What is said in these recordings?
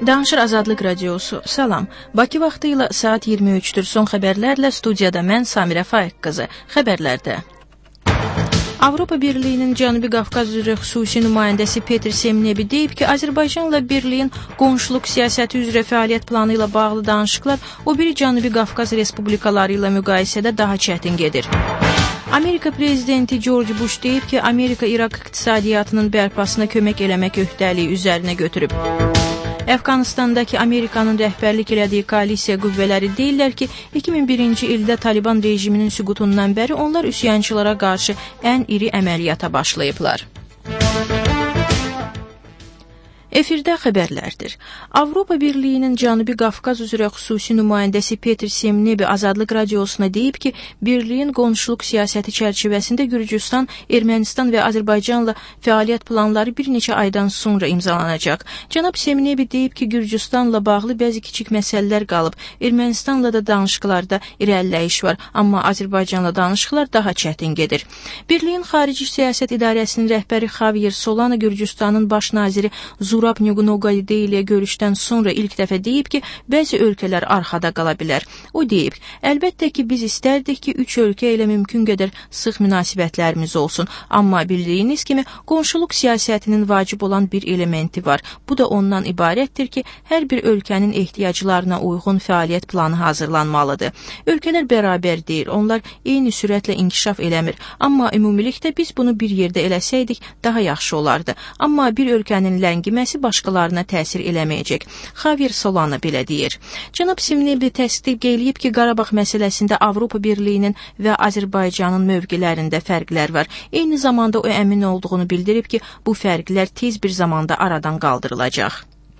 Danışır Azadlıq Radiosu. Salam. Bakı vaxtı ilə saat 23-dür. Son xəbərlərlə studiyada mən Samirə Faiq qızı. Xəbərlərdə. Avropa Birliyinin Cənubi Qafqaz üzrə xüsusi nümayəndəsi Petr Semnebi deyib ki, Azərbaycanla Birliyin qonşuluq siyasəti üzrə fəaliyyət planı ilə bağlı danışıqlar o biri Cənubi Qafqaz respublikaları ilə müqayisədə daha çətin gedir. Amerika prezidenti George Bush deyib ki, Amerika İraq iqtisadiyyatının bərpasına kömək eləmək öhdəliyi üzərinə götürüb. Əfqanistandakı Amerikanın rəhbərlik elədiyi koalisiya qüvvələri deyirlər ki, 2001-ci ildə Taliban rejiminin süqutundan bəri onlar üsyançılara qarşı ən iri əməliyyata başlayıblar. Efirdə xəbərlərdir. Avropa Birliyinin Cənubi Qafqaz üzrə xüsusi nümayəndəsi Petr Semnebi Azadlıq Radiosuna deyib ki, Birliyin qonşuluq siyasəti çərçivəsində Gürcüstan, Ermənistan və Azərbaycanla fəaliyyət planları bir neçə aydan sonra imzalanacaq. Cənab Semnebi deyib ki, Gürcüstanla bağlı bəzi kiçik məsələlər qalıb. Ermənistanla da danışıqlarda irəliləyiş var, amma Azərbaycanla danışıqlar daha çətin gedir. Birliyin Xarici Siyasət İdarəsinin rəhbəri Javier Solana Gürcüstanın baş naziri Zurab Nyugunoqaydı ilə görüşdən sonra ilk dəfə deyib ki, bəzi ölkələr arxada qala bilər. O deyib, əlbəttə ki, biz istərdik ki, üç ölkə ilə mümkün qədər sıx münasibətlərimiz olsun, amma bildiyiniz kimi, qonşuluq siyasətinin vacib olan bir elementi var. Bu da ondan ibarətdir ki, hər bir ölkənin ehtiyaclarına uyğun fəaliyyət planı hazırlanmalıdır. Ölkələr bərabər deyil, onlar eyni sürətlə inkişaf eləmir, amma ümumilikdə biz bunu bir yerdə eləsəydik, daha yaxşı olardı. Amma bir ölkənin ləngiməsi başqalarına təsir eləməyəcək. Javier Solana belə deyir. Cənab Semnebi təsdiq eləyib ki, Qarabağ məsələsində Avropa Birliyinin və Azərbaycanın mövqelərində fərqlər var. Eyni zamanda o əmin olduğunu bildirib ki, bu fərqlər tez bir zamanda aradan qaldırılacaq.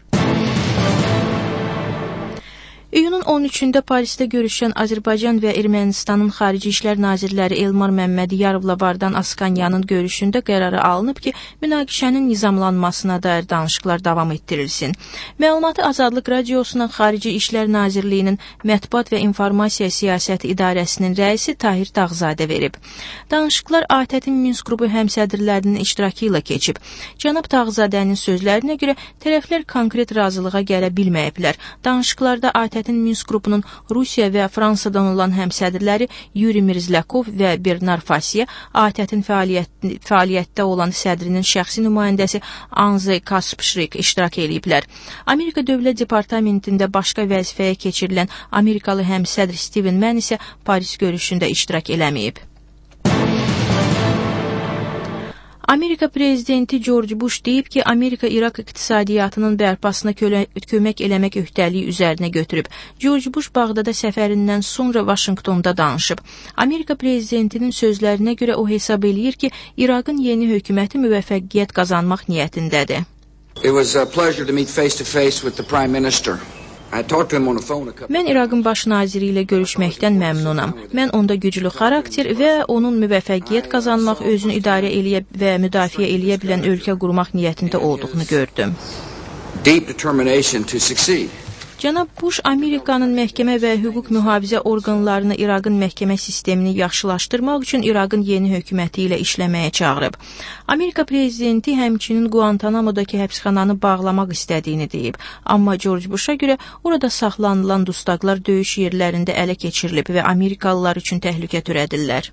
İyunun 13-də Parisdə görüşən Azərbaycan və Ermənistanın Xarici İşlər Nazirləri Elmar Məmmədiyyarovla Vardan Askanyanın görüşündə qərarı alınıb ki, münaqişənin nizamlanmasına dair danışıqlar davam etdirilsin. Məlumatı Azadlıq Radiosunun Xarici İşlər Nazirliyinin Mətbuat və İnformasiya Siyasəti İdarəsinin rəisi Tahir Tağzadə verib. Danışıqlar ATƏT-in Minsk qrupu həmsədrlərinin iştirakı ilə keçib. Cənab Tağzadənin sözlərinə görə tərəflər konkret razılığa gələ bilməyiblər. Danışıqlarda ATƏT Minsk qrupunun Rusiya və Fransadan olan həmsədrləri Yuri Mirzlakov və Bernard Fasiya, ATƏT-in fəaliyyətdə olan sədrinin şəxsi nümayəndəsi Anzey Kaspşrik iştirak ediblər. Amerika Dövlət Departamentində başqa vəzifəyə keçirilən Amerikalı həmsədr Steven Mann isə Paris görüşündə iştirak eləməyib. Amerika prezidenti George Bush deyib ki, Amerika İraq iqtisadiyyatının bərpasına kömək eləmək öhdəliyi üzərinə götürüb. George Bush Bağdada səfərindən sonra Vaşinqtonda danışıb. Amerika prezidentinin sözlərinə görə o hesab eləyir ki, İraqın yeni hökuməti müvəffəqiyyət qazanmaq niyyətindədir. It was a pleasure to meet face to face with the Prime Minister. Mən İraqın baş naziri ilə görüşməkdən məmnunam. Mən onda güclü xarakter və onun müvəffəqiyyət qazanmaq, özünü idarə eləyə və müdafiə eləyə bilən ölkə qurmaq niyyətində olduğunu gördüm. Deep determination to succeed. Cənab Bush Amerikanın məhkəmə və hüquq mühafizə orqanlarını İraqın məhkəmə sistemini yaxşılaşdırmaq üçün İraqın yeni hökuməti ilə işləməyə çağırıb. Amerika prezidenti həmçinin Guantanamo-dakı həbsxananı bağlamaq istədiyini deyib. Amma George Bush'a görə orada saxlanılan dustaqlar döyüş yerlərində ələ keçirilib və Amerikalılar üçün təhlükə törədirlər.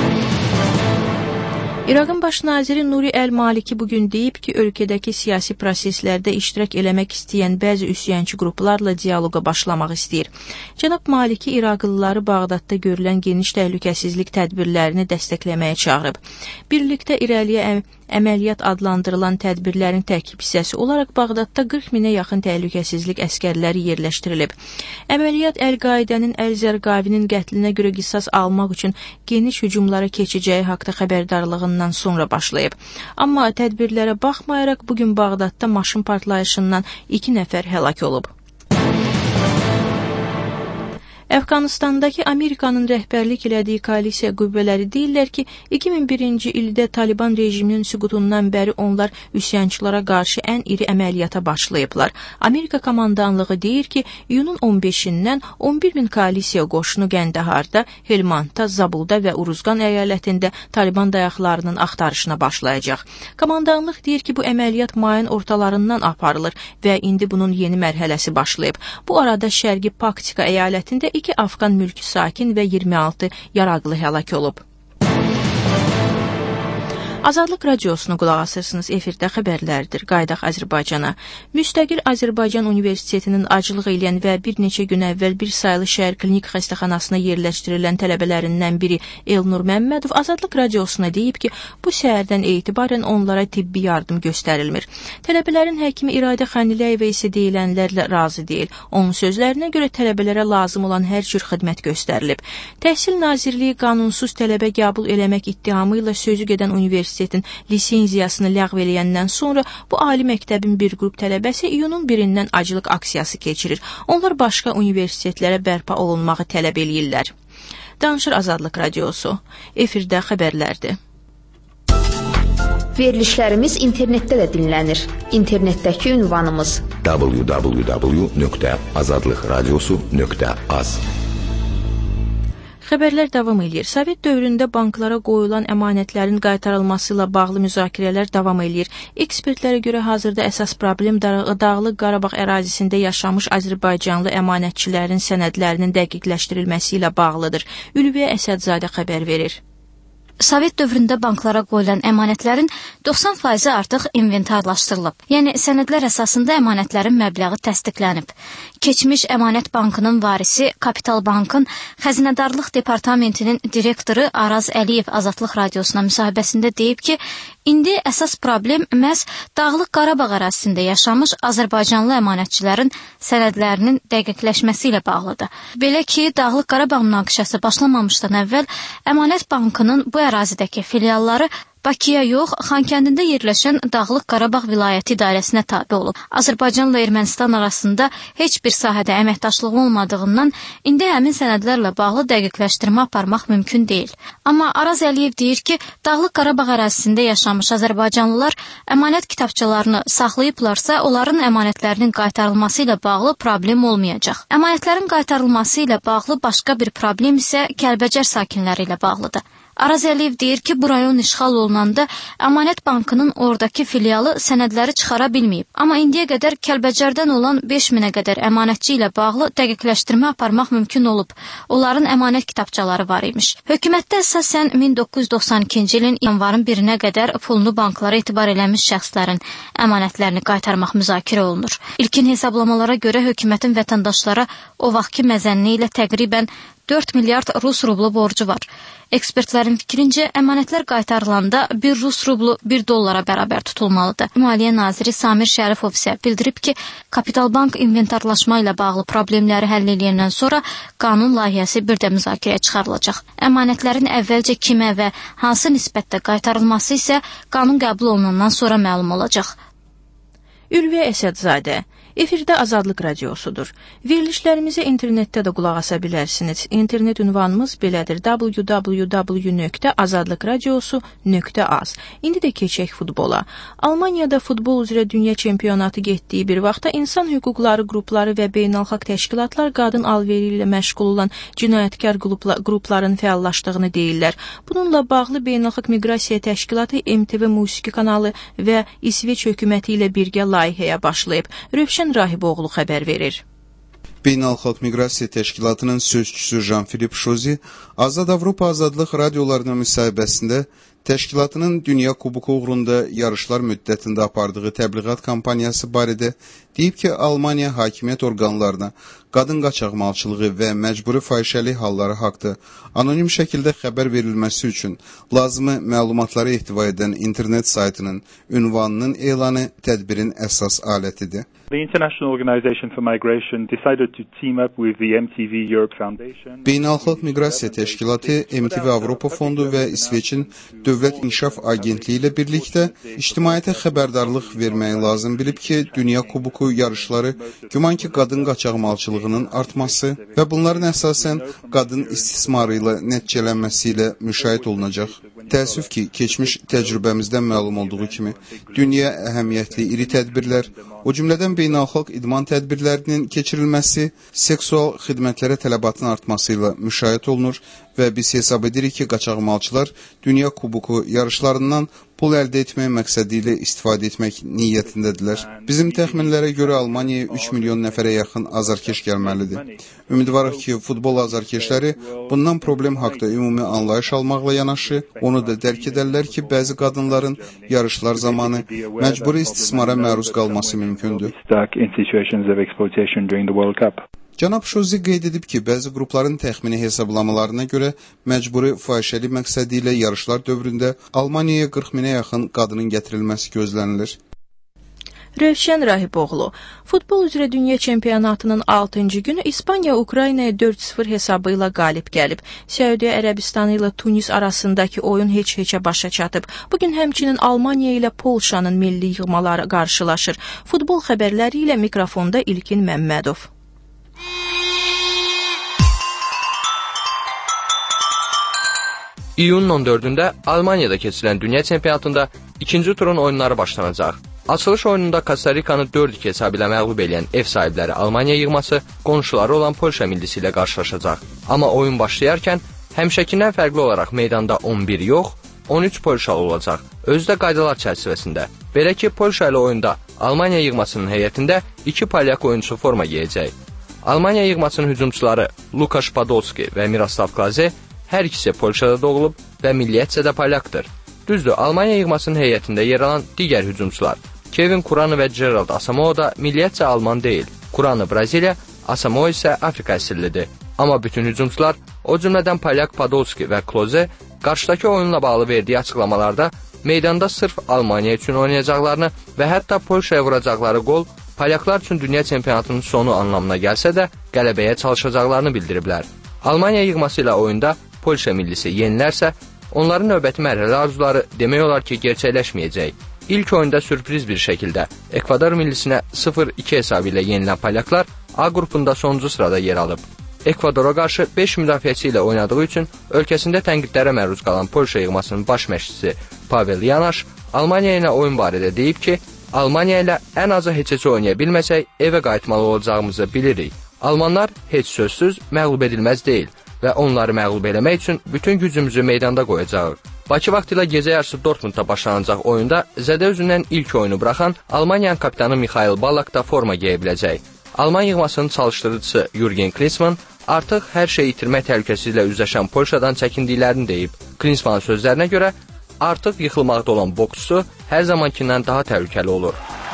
İraqın baş naziri Nuri Əl-Maliki bugün deyib ki, ölkədəki siyasi proseslərdə iştirak eləmək istəyən bəzi üsyançı qruplarla dialoqa başlamaq istəyir. Cənab Maliki İraqlıları Bağdadda görülən geniş təhlükəsizlik tədbirlərini dəstəkləməyə çağırıb. Birlikdə irəliyə əməliyyat adlandırılan tədbirlərin tərkib hissəsi olaraq Bağdadda 40 minə yaxın təhlükəsizlik əskərləri yerləşdirilib. Əməliyyat Əl-Qaidənin Əl-Zərqavinin qətlinə görə qisas almaq üçün geniş hücumlara keçəcəyi haqda xəbərdarlığından sonra başlayıb. Amma tədbirlərə baxmayaraq bugün Bağdadda maşın partlayışından 2 nəfər həlak olub. Əfqanistandakı Amerikanın rəhbərlik elədiyi koalisiya qüvvələri deyirlər ki, 2001-ci ildə Taliban rejiminin süqutundan bəri onlar üsyançılara qarşı ən iri əməliyyata başlayıblar. Amerika komandanlığı deyir ki, iyunun 15-dən 11 min koalisiya qoşunu Qəndaharda, Helmandda, Zabulda və Uruzqan əyalətində Taliban dayaqlarının axtarışına başlayacaq. Komandanlıq deyir ki, bu əməliyyat mayın ortalarından aparılır və indi bunun yeni mərhələsi başlayıb. Bu arada Şərqi Paktika əyalətində 2 Afqan mülki sakin və 26 yaraqlı həlak olub. Azadlıq radiosuna qulaq asırsınız. Efirdə xəbərlərdir. Qaydaq Azərbaycana. Müstəqil Azərbaycan Universitetinin aclıq eləyən və bir neçə gün əvvəl bir saylı şəhər klinik xəstəxanasına yerləşdirilən tələbələrindən biri Elnur Məmmədov Azadlıq radiosuna deyib ki, bu səhərdən etibarən onlara tibbi yardım göstərilmir. Tələbələrin həkimi İradə Xaniləyevə isə deyilənlərlə razı deyil. Onun sözlərinə görə tələbələrə lazım olan hər cür xidmət göstərilib. Təhsil Nazirliyi qanunsuz tələbə qəbul eləmək ittihamı ilə sözü gedən universitetin lisenziyasını ləğv eləyəndən sonra bu ali məktəbin bir qrup tələbəsi iyunun 1-dən aclıq aksiyası keçirir. Onlar başqa universitetlərə bərpa olunmağı tələb eləyirlər. Danışır Azadlıq radiosu. Efirdə xəbərlərdir. Verilişlərimiz internetdə də dinlənir. İnternetdəki ünvanımız www.azadlıqradiosu.az. Xəbərlər davam edir. Sovet dövründə banklara qoyulan əmanətlərin qaytarılması ilə bağlı müzakirələr davam edir. Ekspertlərə görə hazırda əsas problem Dağlıq Qarabağ ərazisində yaşamış Azərbaycanlı əmanətçilərin sənədlərinin dəqiqləşdirilməsi ilə bağlıdır. Ülviyə Əsədzadə xəbər verir. Sovet dövründə banklara qoyulan əmanətlərin 90% artıq inventarlaşdırılıb. Yəni, sənədlər əsasında əmanətlərin məbləği təsdiqlənib. Keçmiş Əmanət Bankının varisi Kapital Bankın Xəzinədarlıq Departamentinin direktoru Araz Əliyev Azadlıq radiosuna müsahibəsində deyib ki, indi əsas problem məhz Dağlıq Qarabağ ərazisində yaşamış Azərbaycanlı əmanətçilərin sənədlərinin dəqiqləşməsi ilə bağlıdır. Belə ki, Dağlıq Qarabağ münaqişəsi başlamamışdan əvvəl Əmanət Bankının bu ərazidəki filialları Bakıya yox, Xankəndində yerləşən Dağlıq Qarabağ vilayəti idarəsinə tabe olub. Azərbaycanla Ermənistan arasında heç bir sahədə əməkdaşlıq olmadığından indi həmin sənədlərlə bağlı dəqiqləşdirmə aparmaq mümkün deyil. Amma Araz Əliyev deyir ki, Dağlıq Qarabağ ərazisində yaşamış Azərbaycanlılar əmanət kitabçalarını saxlayıblarsa, onların əmanətlərinin qaytarılması ilə bağlı problem olmayacaq. Əmanətlərin qaytarılması ilə bağlı başqa bir problem isə Kəlbəcər sakinləri ilə bağlıdır. Araz Əliyev deyir ki, bu rayon işğal olunanda Əmanət Bankının oradakı filialı sənədləri çıxara bilməyib. Amma indiyə qədər Kəlbəcərdən olan 5000-ə qədər əmanətçi ilə bağlı dəqiqləşdirmə aparmaq mümkün olub. Onların əmanət kitabçaları var imiş. Hökumətdə əsasən 1992-ci ilin yanvarın 1-nə qədər pulunu banklara etibar eləmiş şəxslərin əmanətlərini qaytarmaq müzakirə olunur. İlkin hesablamalara görə hökumətin vətəndaşlara o vaxtki məzənni ilə təqribən 4 milyard Rus rublu borcu var. Ekspertlərin fikrincə, əmanətlər qaytarılanda 1 Rus rublu 1 dollara bərabər tutulmalıdır. Maliyyə naziri Samir Şərifov isə bildirib ki, Kapital Bank inventarlaşma ilə bağlı problemləri həll edəndən sonra qanun layihəsi bir də müzakirəyə çıxarılacaq. Əmanətlərin əvvəlcə kimə və hansı nisbətdə qaytarılması isə qanun qəbul olunandan sonra məlum olacaq. Ülviyə Əsədzadə. Efirdə Azadlıq radiosudur. Verilişlərimizə internetdə də qulaq asa bilərsiniz. İnternet ünvanımız belədir: www.azadlıqradiosu.az. İndi də keçək futbola. Almaniyada futbol üzrə dünya çempionatı getdiyi bir vaxtda insan hüquqları qrupları və beynəlxalq təşkilatlar qadın alveri ilə məşğul olan cinayətkar qrupların fəallaşdığını deyirlər. Bununla bağlı Beynəlxalq Miqrasiya Təşkilatı MTV Musiqi kanalı və İsveç hökuməti ilə birgə layihəyə başlayıb. Rövşən Rahiboğlu xəbər verir. Beynəlxalq Miqrasiya Təşkilatının sözçüsü Jean-Philippe Chozy Azad Avropa Azadlıq radiolarına müsahibəsində təşkilatının Dünya Kubuku uğrunda yarışlar müddətində apardığı təbliğat kampaniyası barədə deyib ki, Almaniya hakimiyyət orqanlarına qadın qaçaqmalçılığı və məcburi fahişəlik halları haqda anonim şəkildə xəbər verilməsi üçün lazımi məlumatları ehtiva edən internet saytının ünvanının elanı tədbirin əsas alətidir. The International Organization for Migration decided to team up with the MTV Europe Foundation. Beynəlxalq Miqrasiya Təşkilatı, MTV Avropa Fondu və İsveçin Dövlət İnkişaf Agentliyi ilə birlikdə ictimaiyyətə xəbərdarlıq verməyi lazım bilib ki, Dünya Kuboku yarışları güman ki, qadın qaçaqmalçılığının artması və bunların əsasən qadın istismarı ilə nəticələnməsi ilə müşahidə olunacaq. Təəssüf ki, keçmiş təcrübəmizdən məlum olduğu kimi, dünya əhəmiyyətli iri tədbirlər, o cümlədən beynəlxalq idman tədbirlərinin keçirilməsi seksual xidmətlərə tələbatın artması ilə müşahidə olunur və biz hesab edirik ki, qaçaqmalçılar Dünya Kuboku yarışlarından pul əldə etmək məqsədi ilə istifadə etmək niyyətindədirlər. Bizim təxminlərə görə Almaniyaya 3 milyon nəfərə yaxın azarkeş gəlməlidir. Ümidvarıq ki, futbol azarkeşləri bundan problem haqda ümumi anlayış almaqla yanaşı, onu da dərk edərlər ki, bəzi qadınların yarışlar zamanı məcburi istismara məruz qalması mümkündür. Cənab Şozi qeyd edib ki, bəzi qrupların təxmini hesablamalarına görə məcburi fahişəlik məqsədi ilə yarışlar dövründə Almaniyaya 40 minə yaxın qadının gətirilməsi gözlənilir. Rövşən Rahiboğlu, futbol üzrə dünya çempionatının 6-cı günü İspaniya Ukraynaya 4-0 hesabı ilə qalib gəlib. Səudiyyə Ərəbistanı ilə Tunis arasındakı oyun heç-heçə başa çatıb. Bugün həmçinin Almaniya ilə Polşanın milli yığmaları qarşılaşır. Futbol xəbərləri ilə mikrofonda İlkin Məmmədov. İyunun 14-də Almaniyada keçirilən dünya çempionatında ikinci turun oyunları başlanacaq. Açılış oyununda Kosta-Rikanı 4-2 hesab ilə məğlub edən ev sahibləri Almaniya yığması qonşuları olan Polşa millisi ilə qarşılaşacaq. Amma oyun başlayarkən həmişəkindən fərqli olaraq meydanda 11 yox, 13 Polşalı olacaq. Özü də qaydalar çərçivəsində. Belə ki, Polşa ilə oyunda Almaniya yığmasının heyətində 2 polyak oyunçu forma geyəcək. Almaniya yığmasının hücumçuları Lukasz Podolski və Miroslav Kloze hər ikisi Polşada doğulub və milliyyətcə də polyakdır. Düzdür, Almaniya yığmasının heyətində yer alan digər hücumçular Kevin Kurani və Gerald Asamoah da milliyyətcə Alman deyil. Kurani Braziliya, Asamoah isə Afrika əsillidir. Amma bütün hücumçular, o cümlədən polyak Podolski və Kloze qarşıdakı oyunla bağlı verdiyi açıqlamalarda meydanda sırf Almaniya üçün oynayacaqlarını və hətta Polşaya vuracaqları qol polyaklar üçün dünya çempionatının sonu anlamına gəlsə də qələbəyə çalışacaqlarını bildiriblər. Almaniya yığması ilə oyunda Polşa millisi yenilərsə, onların növbəti mərhələ arzuları demək olar ki, gerçəkləşməyəcək. İlk oyunda sürpriz bir şəkildə Ekvador millisinə 0-2 hesabı ilə yenilən polyaklar A qrupunda sonuncu sırada yer alıb. Ekvadora qarşı 5 müdafiəçi ilə oynadığı üçün ölkəsində tənqidlərə məruz qalan Polşa yığmasının baş məşqçisi Pavel Yanaş Almaniya ilə oyun barədə deyib ki, Almaniya ilə ən azı heç-heç oynaya bilməsək, evə qayıtmalı olacağımızı bilirik. Almanlar heç sözsüz məğlub edilməz deyil və onları məğlub eləmək üçün bütün gücümüzü meydanda qoyacağıq. Bakı vaxtı ilə gecə yarısı Dortmundda başlanacaq oyunda zədə özündən ilk oyunu buraxan Almaniyanın kapitanı Mikhail Ballack da forma geyə biləcək. Alman yığmasının çalışdırıcısı Jürgen Klinsmann artıq hər şeyi itirmək təhlükəsi ilə üzləşən Polşadan çəkindiklərini deyib. Klinsmannın sözlərinə görə artıq yıxılmaqda olan boksçu hər zamankindən daha təhlükəli olur.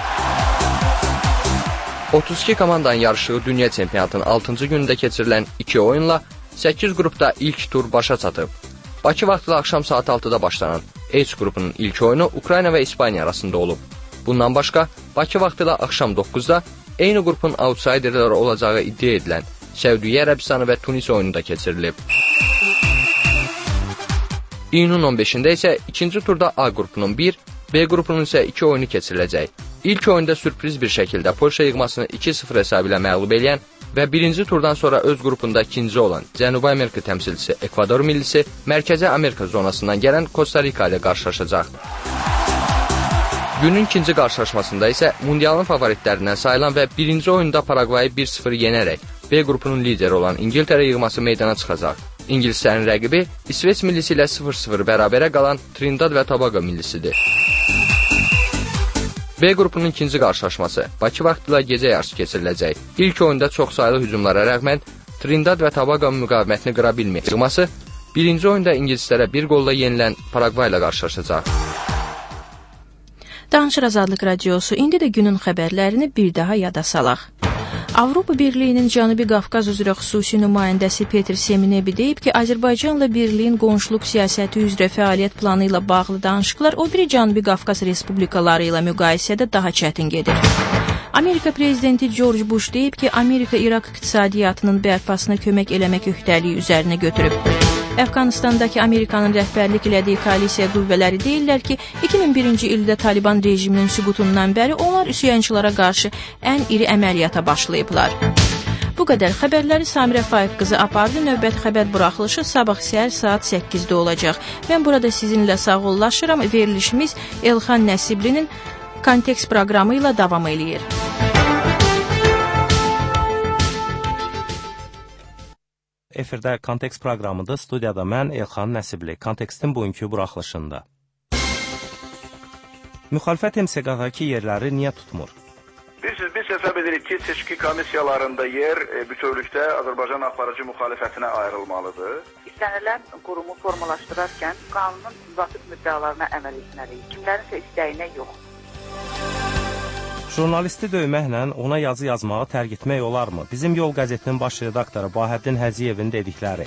32 komandanın yarışdığı dünya çempionatının 6-cı günündə keçirilən 2 oyunla 8 qrupda ilk tur başa çatıb. Bakı vaxtı ilə axşam saat 6-da başlanan H qrupunun ilk oyunu Ukrayna və İspaniya arasında olub. Bundan başqa, Bakı vaxtı ilə axşam 9-da eyni qrupun outsiderləri olacağı iddia edilən Səudiyyə Ərəbistanı və Tunis oyunu da keçirilib. İyunun 15-də isə ikinci turda A qrupunun 1, B qrupunun isə 2 oyunu keçiriləcək. İlk oyunda sürpriz bir şəkildə Polşa yığmasını 2-0 hesabı ilə məğlub eləyən və birinci turdan sonra öz qrupunda ikinci olan Cənubi Amerika təmsilçisi Ekvador millisi Mərkəzi Amerika zonasından gələn Kosta-Rika ilə qarşılaşacaq. Günün ikinci qarşılaşmasında isə mundialın favoritlərindən sayılan və birinci oyunda Paragvayı 1-0 yenərək B qrupunun lideri olan İngiltərə yığması meydana çıxacaq. İngilislərin rəqibi İsveç millisi ilə 0-0 bərabərə qalan Trinidad və Tobago millisidir. B qrupunun ikinci qarşılaşması Bakı vaxtı ilə gecə yarısı keçiriləcək. İlk oyunda çox saylı hücumlara rəğmən Trinidad və Tobago müqavimətini qıra bilməyəcək. Yığması birinci oyunda ingilislərə bir qolla yenilən Paragvay ilə qarşılaşacaq. Danışır Azadlıq Radiosu. İndi də günün xəbərlərini bir daha yada salaq. Avropa Birliyinin Cənubi Qafqaz üzrə xüsusi nümayəndəsi Petr Seminebi deyib ki, Azərbaycanla Birliyin qonşuluq siyasəti üzrə fəaliyyət planı ilə bağlı danışıqlar o biri Cənubi Qafqaz respublikaları ilə müqayisədə daha çətin gedir. Amerika prezidenti George Bush deyib ki, Amerika İraq iqtisadiyyatının bərpasına kömək eləmək öhdəliyi üzərinə götürüb. Əfqanistandakı Amerikanın rəhbərlik elədiyi koalisiya qüvvələri deyirlər ki, 2001-ci ildə Taliban rejiminin süqutundan bəri onlar üsyançılara qarşı ən iri əməliyyata başlayıblar. Bu qədər xəbərləri Samirə Faiq qızı apardı. Növbəti xəbər buraxılışı sabah səhər saat 8-də olacaq. Mən burada sizinlə sağollaşıram. Verilişimiz Elxan Nəsiblinin Kontekst proqramı ilə davam eləyir. Efirdə Kontekst proqramıdır. Studiyada mən Elxan Nəsibli. Kontekstin bugünkü buraxılışında. Müxalifət MSQ-dakı yerləri niyə tutmur? Biz hesab edirik ki, seçki komissiyalarında yer bütövlükdə Azərbaycan aparıcı müxalifətinə ayrılmalıdır. İstənilən qurumu formalaşdırarkən qanunun müvafiq müddəalarına əməl etməliyik. Kimlərinsə istəyinə yox. Jurnalisti döyməklə ona yazı yazmağı tərk etmək olarmı? Bizim Yol qəzetinin baş redaktoru Bahəddin Həziyevin dedikləri.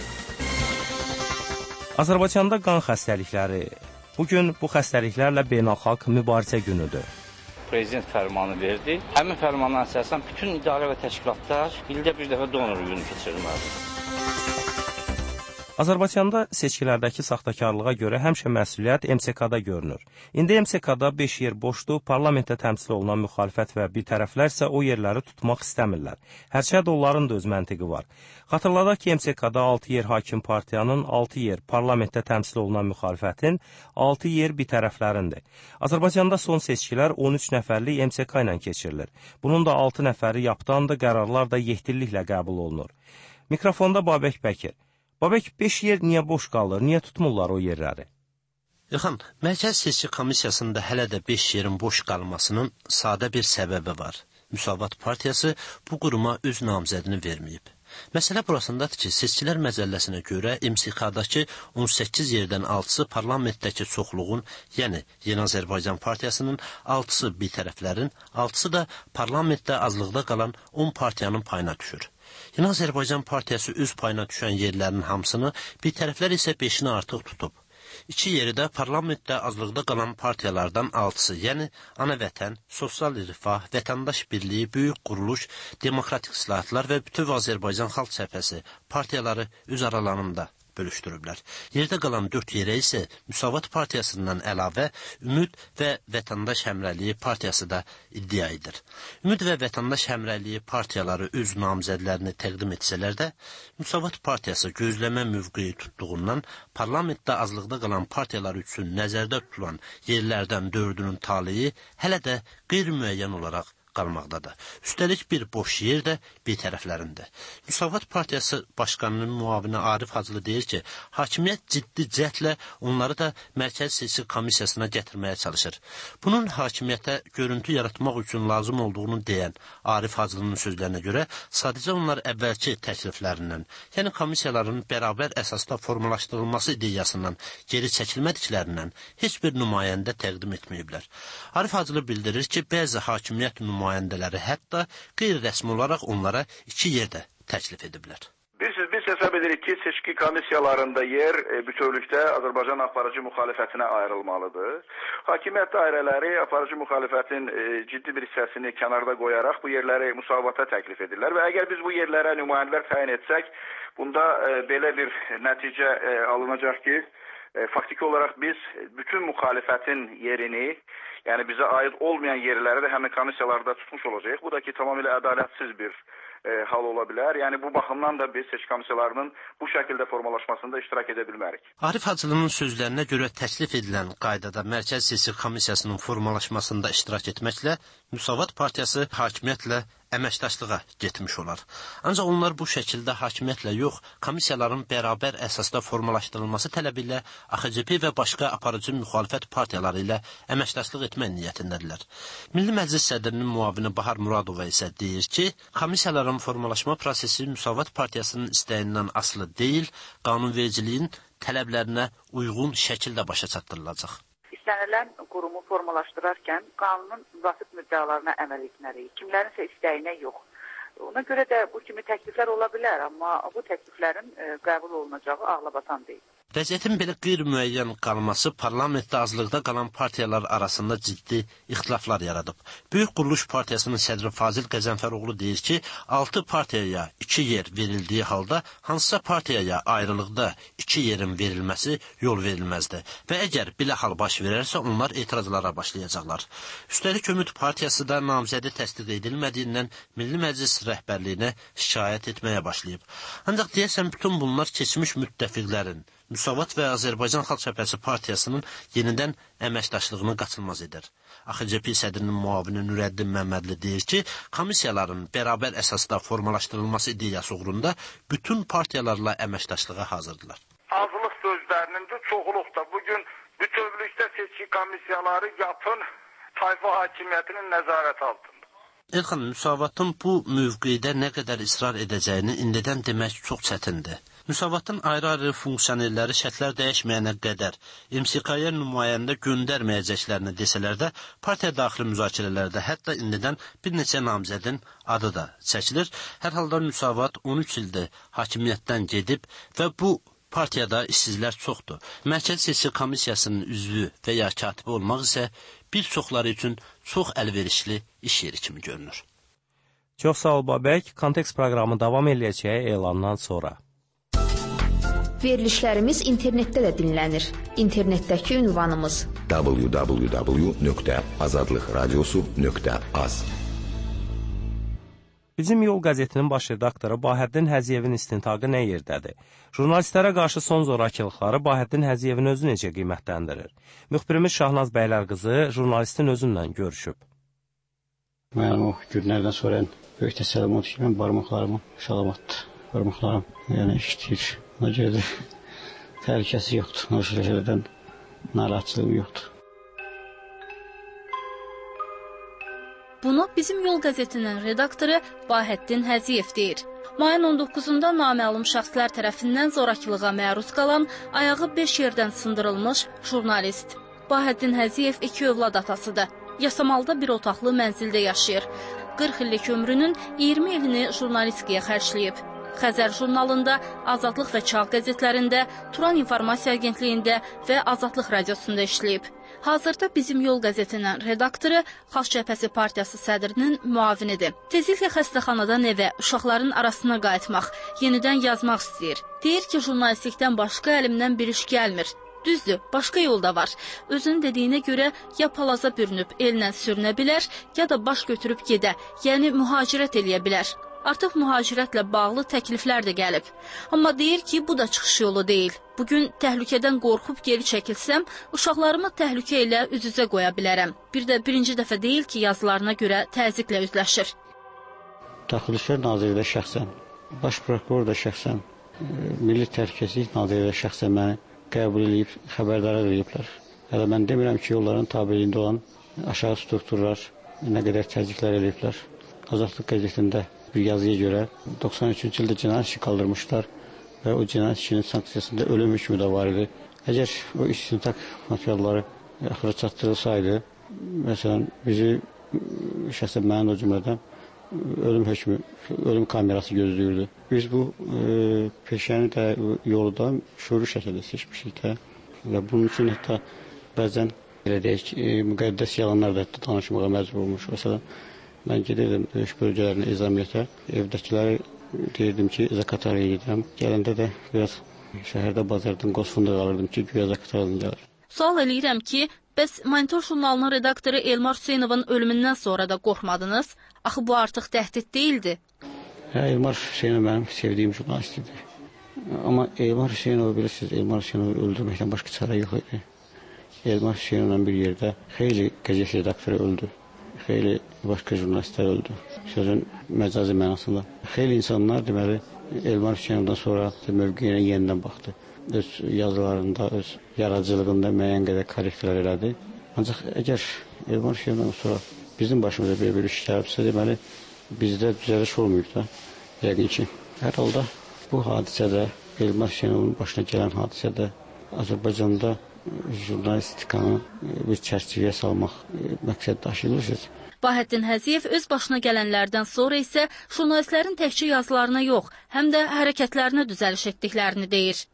Azərbaycanda qan xəstəlikləri. Bugün bu xəstəliklərlə beynəlxalq mübarizə günüdür. Prezident fərmanı verdi. Həmin fərmandan əsasən bütün idarə və təşkilatlar ildə bir dəfə donor günü keçirilməlidir. Azərbaycanda seçkilərdəki saxtakarlığa görə həmişə məsuliyyət MSQ-da görünür. İndi MSQ-da 5 yer boşdur, parlamentdə təmsil olunan müxalifət və bir tərəflər isə o yerləri tutmaq istəmirlər. Hərçə də onların da öz məntiqi var. Xatırladaq ki, MSQ-da 6 yer hakim partiyanın, 6 yer parlamentdə təmsil olunan müxalifətin, 6 yer bir tərəflərindir. Azərbaycanda son seçkilər 13 nəfərlik MSQ ilə keçirilir. Bunun da 6 nəfəri yapdandır, qərarlar da yekdilliklə qəbul olunur. Mikrofonda Babək Bəkir. Babək, 5 yer niyə boş qalır, niyə tutmurlar o yerləri? Elxan, Mərkəz Seçki Komissiyasında hələ də 5 yerin boş qalmasının sadə bir səbəbi var. Müsavat Partiyası bu quruma öz namzədini verməyib. Məsələ burasındadır ki, seçkilər məcəlləsinə görə MSQ-dakı 18 yerdən 6-sı parlamentdəki çoxluğun, yəni Yeni Azərbaycan Partiyasının, 6-sı bitərəflərin, 6-sı da parlamentdə azlıqda qalan 10 partiyanın payına düşür. Yeni Azərbaycan Partiyası öz payına düşən yerlərin hamısını, bir tərəflər isə 5-ini artıq tutub. 2 yeri də parlamentdə azlıqda qalan partiyalardan 6-sı, yəni Ana Vətən, Sosial Rifah, Vətəndaş Birliyi, Böyük Quruluş, Demokratik İslahatlar və Bütöv Azərbaycan Xalq Cəbhəsi partiyaları öz aralarında bölüşdürüblər. Yerdə qalan 4 yerə isə Müsavat Partiyasından əlavə Ümid və Vətəndaş Həmrəliyi Partiyası da iddia edir. Ümid və Vətəndaş Həmrəliyi partiyaları öz namizədlərini təqdim etsələr də, Müsavat Partiyası gözləmə mövqeyi tutduğundan parlamentdə azlıqda qalan partiyalar üçün nəzərdə tutulan yerlərdən 4-ünün taleyi hələ də qeyri-müəyyən olaraq qalmaqdadır. Üstəlik bir boş yer də bir tərəflərində. Müsavat Partiyası Başqanının müavini Arif Hacılı deyir ki, hakimiyyət ciddi cəhdlə onları da Mərkəz Seçki Komissiyasına gətirməyə çalışır. Bunun hakimiyyətə görüntü yaratmaq üçün lazım olduğunu deyən Arif Hacılının sözlərinə görə, sadəcə onlar əvvəlki təkliflərindən, yəni komissiyaların bərabər əsasda formalaşdırılması ideyasından geri çəkilmədiklərindən heç bir nümayəndə təqdim etməyiblər. Arif Hacılı bildirir ki, bəzi hakimiyyət nümayəndələri hətta qeyri-rəsmi olaraq onlara 2 yerdə təklif ediblər. Biz hesab edirik ki, seçki komissiyalarında yer bütövlükdə Azərbaycan aparıcı müxalifətinə ayrılmalıdır. Hakimiyyət dairələri aparıcı müxalifətin ciddi bir hissəsini kənarda qoyaraq bu yerləri müsavata təklif edirlər və əgər biz bu yerlərə nümayəndələr təyin etsək, bunda belə bir nəticə alınacaq ki, faktiki olaraq biz bütün müxalifətin yerini, yəni bizə aid olmayan yerləri də həmin komissiyalarda tutmuş olacaq. Bu da ki, tamamilə ədalətsiz bir hal ola bilər. Yəni bu baxımdan da biz seçki komissiyalarının bu şəkildə formalaşmasında iştirak edə bilmərik. Arif Hacılının sözlərinə görə təklif edilən qaydada Mərkəz Seçki Komissiyasının formalaşmasında iştirak etməklə Müsavat Partiyası hakimiyyətlə əməkdaşlığa getmiş olar. Ancaq onlar bu şəkildə hakimiyyətlə yox, komissiyaların bərabər əsasda formalaşdırılması tələbi ilə AXCP və başqa aparıcı müxalifət partiyaları ilə əməkdaşlıq etmək niyyətindədirlər. Milli Məclis sədrinin müavini Bahar Muradova isə deyir ki, komissiyaların formalaşma prosesi Müsavat Partiyasının istəyindən asılı deyil, qanunvericiliyin tələblərinə uyğun şəkildə başa çatdırılacaq. İstənilən qurumu formalaşdırarkən qanunun müvafiq müddəalarına əməl etməliyik. Kimlərinsə istəyinə yox. Ona görə də bu kimi təkliflər ola bilər, amma bu təkliflərin qəbul olunacağı ağlabatan deyil. Vəziyyətin belə qeyri-müəyyən qalması parlamentdə azlıqda qalan partiyalar arasında ciddi ixtilaflar yaradıb. Böyük Quruluş Partiyasının sədri Fazil Qəzənfəroğlu deyir ki, 6 partiyaya 2 yer verildiyi halda hansısa partiyaya ayrılıqda 2 yerin verilməsi yol verilməzdir. Və əgər belə hal baş verərsə, onlar etirazlara başlayacaqlar. Üstəlik Ümid Partiyası da namizədi təsdiq edilmədiyindən Milli Məclis rəhbərliyinə şikayət etməyə başlayıb. Ancaq deyəsən bütün bunlar keçmiş müttəfiqlərin, Müsavat və Azərbaycan Xalq Cəbhəsi Partiyasının yenidən əməkdaşlığını qaçılmaz edir. AXCP sədrinin müavini Nürəddin Məmmədli deyir ki, komissiyaların bərabər əsasda formalaşdırılması ideyası uğrunda bütün partiyalarla əməkdaşlığa hazırdılar. Azlıq sözlərinin də çoxluqda. Bugün bütövlükdə seçki komissiyaları yapın tayfa hakimiyyətinin nəzarət altında. Elxan, Müsavatın bu mövqedə nə qədər israr edəcəyini indidən demək çox çətindir. Müsavatın ayrı-ayrı funksionerləri şərtlər dəyişməyənə qədər MSK-yə nümayəndə göndərməyəcəklərini desələr də, partiya daxili müzakirələrdə hətta indidən bir neçə namizədin adı da çəkilir. Hər halda Müsavat 13 ildir hakimiyyətdən gedib və bu partiyada işsizlər çoxdur. Mərkəzi Seçki Komissiyasının üzvü və ya katibi olmaq isə bir çoxları üçün çox əlverişli iş yeri kimi görünür. Çox sağ ol Babək. Kontekst proqramı davam edəcəyi elandan sonra. Verilişlərimiz internetdə də dinlənir. İnternetdəki ünvanımız www.azadlıqradiosu.az. Bizim Yol qəzetinin baş redaktoru Bahəddin Həziyevin istintaqı nə yerdədir? Jurnalistlərə qarşı son zorakılıqları Bahəddin Həziyevin özü necə qiymətləndirir? Müxbirimiz Şahnaz Bəylərqızı jurnalistin özünlə görüşüb. Mənim o günlərdən sonra böyük təsəllim oldu ki, mən barmaqlarımı salamatdır. Barmaqlarım yəni işləyir. Ona görə də təhlükəsi yoxdur. Nəşrədən narahatçılığım yoxdur. Bunu bizim Yol qəzetinin redaktoru Bahəddin Həziyev deyir. Mayın 19-da naməlum şəxslər tərəfindən zorakılığa məruz qalan, ayağı 5 yerdən sındırılmış jurnalist. Bahəddin Həziyev 2 övlad atasıdır. Yasamalda bir otaqlı mənzildə yaşayır. 40 illik ömrünün 20 ilini jurnalistikaya xərcləyib. Xəzər jurnalında, Azadlıq və Çağ qəzetlərində, Turan İnformasiya Agentliyində və Azadlıq radiosunda işləyib. Hazırda bizim Yol qəzetinin redaktoru Xalq Cəbhəsi Partiyası sədrinin müavinidir. Tezliklə xəstəxanadan evə, uşaqların arasına qayıtmaq, yenidən yazmaq istəyir. Deyir ki, jurnalistlikdən başqa əlimdən bir iş gəlmir. Düzdür, başqa yolda var. Özünün dediyinə görə ya palaza bürünüb ellə sürünə bilər, ya da baş götürüb gedə, yəni mühacirət eləyə bilər. Artıq mühacirətlə bağlı təkliflər də gəlib. Amma deyir ki, bu da çıxış yolu deyil. Bugün təhlükədən qorxub geri çəkilsəm, uşaqlarımı təhlükə ilə üz-üzə qoya bilərəm. Bir də birinci dəfə deyil ki, yazılarına görə təzyiqlə üzləşir. Daxili İşlər Nazirliyi də şəxsən, Baş Prokuror da şəxsən, Milli Təhlükəsizlik Nazirliyi də şəxsən məni qəbul edib, xəbərdar ediblər. Hələ mən demirəm ki, onların tabeliyində olan aşağı strukturlar nə qədər təzyiqlər ediblər. Azadlıq qəzetində bir yazıya görə 93-cü ildə cinayət işi qaldırmışlar və o cinayət işinin sanksiyasında ölüm hökmü də var idi. Əgər o istintaq materialları axıra çatdırılsaydı, məsələn, bizi şəxsən mənim o cümlədən ölüm kamerası gözləyirdi. Biz bu peşəni də, yolu da şuurlu şəkildə seçmişik də və bunun üçün hətta bəzən elə deyək, müqəddəs yalanlar da danışmağa məcbur olmuş. Məsələn, mən gedirdim döyüş bölgələrinə ezamiyyətə, evdəkiləri deyirdim ki, Zaqatalaya gedirəm. Gələndə də biraz şəhərdə bazardan qoz fındıq alırdım ki, güya Zaqataladan gəlir. Sual eləyirəm ki, bəs Monitor jurnalının redaktoru Elmar Hüseynovun ölümündən sonra da qorxmadınız? Axı bu artıq təhdid deyildi. Elmar Hüseynov mənim sevdiyim jurnalistidir. Amma Elmar Hüseynovu bilirsiniz, Elmar Hüseynovu öldürməkdən başqa çarə yox idi. Elmar Hüseynovla bir yerdə xeyli qəzet redaktoru öldü. Xeyli başqa jurnalistlər öldü. Sözün məcazi mənasında. Xeyli insanlar deməli Elmar Hüseynovdan sonra mövqeyinə yenidən baxdı. Öz yazılarında, öz yaradıcılığında müəyyən qədər korrektorlar elədi. Ancaq əgər Elmar Hüseynovdan sonra bizim başımıza bir iş gəlibsə, deməli bizdə düzəliş olmayıb da. Yəqin ki, hər halda bu hadisədə, Elmar Hüseynovun başına gələn hadisədə Azərbaycanda jurnalistikanı bir çərçivəyə salmaq məqsəd daşıyılırsınız. Bahəddin Həziyev öz başına gələnlərdən sonra isə jurnalistlərin təkcə yazılarına yox, həm də hərəkətlərinə düzəliş etdiklərini deyir.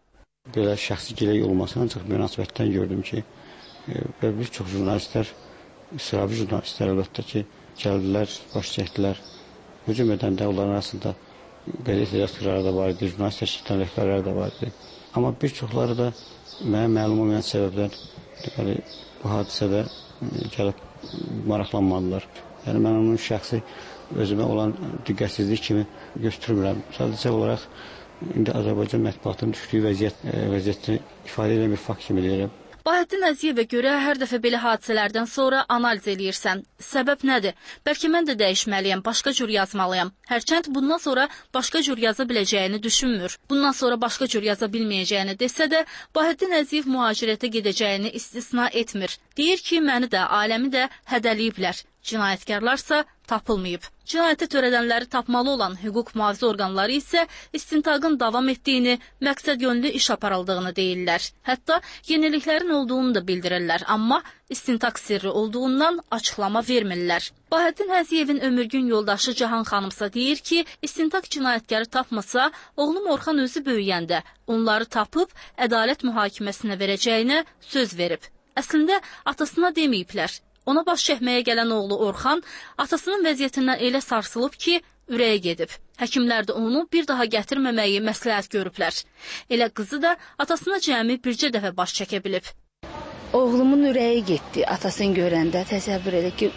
Belə şəxsi gilək olmasına ancaq münasibətdən gördüm ki, və bir çox jurnalistlər, sıravi jurnalistlər əlbəttə ki, gəldilər, baş çəkdilər. Hücum edəndə onların arasında qəzet redaktorları da var idi, jurnalist təşkilatların rəhbərləri də var idi. Amma bir çoxları da mənə məlum olmayan səbəblər bu hadisədə gəlib maraqlanmadılar. Yəni, mən onun şəxsi özümə olan diqqətsizlik kimi götürmürəm. Sadəcə olaraq indi Azərbaycan mətbuatının düşdüyü vəziyyətini ifadə edən bir fakt kimi deyirəm. Bahəddin Əziyevə görə hər dəfə belə hadisələrdən sonra analiz eləyirsən. Səbəb nədir? Bəlkə mən də dəyişməliyəm, başqa cür yazmalıyam. Hərçənd bundan sonra başqa cür yaza biləcəyini düşünmür. Bundan sonra başqa cür yaza bilməyəcəyini desə də, Bahəddin Əziyev mühacirətə gedəcəyini istisna etmir. Deyir ki, məni də, aləmi də hədəliyiblər. Cinayətkarlarsa tapılmayıb. Cinayəti törədənləri tapmalı olan hüquq mühafizə orqanları isə istintaqın davam etdiyini, məqsədyönlü iş aparıldığını deyirlər. Hətta yeniliklərin olduğunu da bildirirlər, amma istintaq sirri olduğundan açıqlama vermirlər. Bahəddin Əziyevin ömürgün yoldaşı Cahan xanımsa deyir ki, istintaq cinayətkarı tapmasa, oğlum Orxan özü böyüyəndə onları tapıb ədalət mühakiməsinə verəcəyinə söz verib. Əslində atasına deməyiblər. Ona baş çəkməyə gələn oğlu Orxan atasının vəziyyətindən elə sarsılıb ki, ürəyə gedib. Həkimlər də onu bir daha gətirməməyi məsləhət görüblər. Elə qızı da atasına cəmi bircə dəfə baş çəkə bilib. Oğlumun ürəyi getdi atasını görəndə. Təsəvvür edək ki,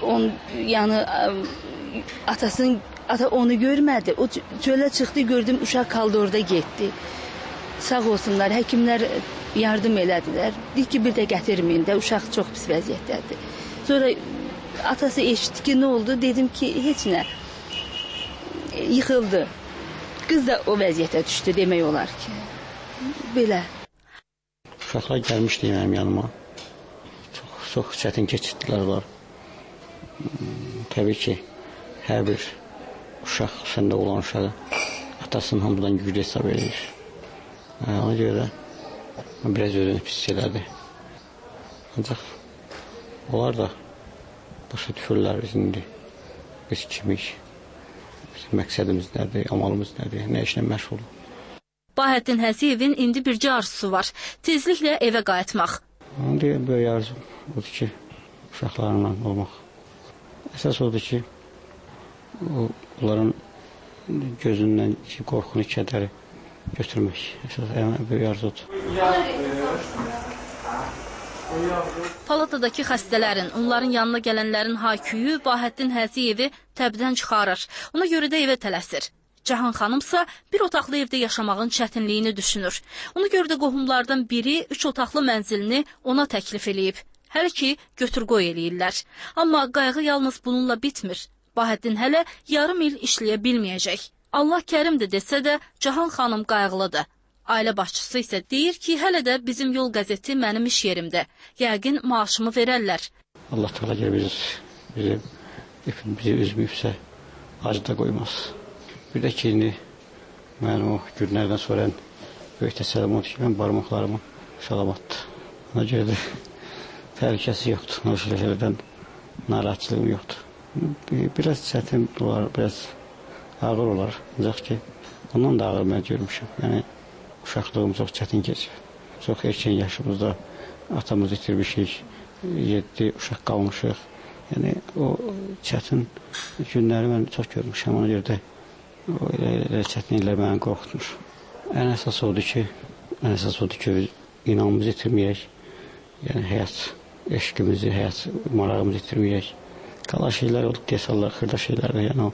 ata onu görmədi. O çölə çıxdı, gördüm uşaq qaldı orada getdi. Sağ olsunlar, həkimlər yardım elədilər. Deyir ki, bir də gətirməyin də, uşaq çox pis vəziyyətdədir. Sonra atası eşitdi ki, nə oldu? Dedim ki, heç nə. Yıxıldı. Qız da o vəziyyətə düşdü, demək olar ki. Belə. Uşaqlar gəlmişdi mənim yanıma. Çox çətin keçirdilər var. Təbii ki, hər bir uşaq, səndə olan uşağı atasının hamıdan güclü hesab edir. Ona görə biraz özünü pis elədi. Ancaq onlar da başa düşürlər indi. Biz kimik, bizim məqsədimiz nədir, amalımız nədir, nə işlə məşğul. Bahəddin Əziyevin indi bircə arzusu var. Tezliklə evə qayıtmaq. Böyük arzum odur ki, uşaqlarımla olmaq. Əsas odur ki, onların gözündən qorxunu, kədəri götürmək. Əsas böyük arzudur. Palatadakı xəstələrin, onların yanına gələnlərin hayküyü Bahəddin Əziyevi təbdən çıxarır. Ona görə də evə tələsir. Cahan xanımsa bir otaqlı evdə yaşamağın çətinliyini düşünür. Ona görə də qohumlardan biri 3 otaqlı mənzilini ona təklif eləyib. Hələ ki, götür-qoy eləyirlər. Amma qayğı yalnız bununla bitmir. Bahəddin hələ yarım il işləyə bilməyəcək. Allah kərimdir desə də Cahan xanım qayğılıdır. Ailə başçısı isə deyir ki, hələ də bizim yol qəzeti mənim iş yerimdə. Yəqin maaşımı verərlər. Allah təala gəlir bizi üzməyibsə, acı da qoymaz. Bir də ki, indi mənim o günlərdən sonra böyük təsəllim odur ki, mən barmaqlarımın salamatdır. Ona görə də təhlükəsi yoxdur. O şeylərdən narahatçılığım yoxdur. Biraz çətin olar, biraz ağır olar. Ancaq ki, ondan da ağır mən görmüşəm. Yəni, uşaqlığım çox çətin keçib. Çox erkən yaşımızda atamızı itirmişik, 7 uşaq qalmışıq. Yəni, o çətin günləri mən çox görmüşəm. Ona görə də o elə çətinliklər məni qorxutmur. Ən əsas odur ki, inamımızı itirməyək. Yəni, həyat eşqimizi, həyat marağımızı itirməyək. Qala şeylər olub deyə xırda şeylərdə, yəni o.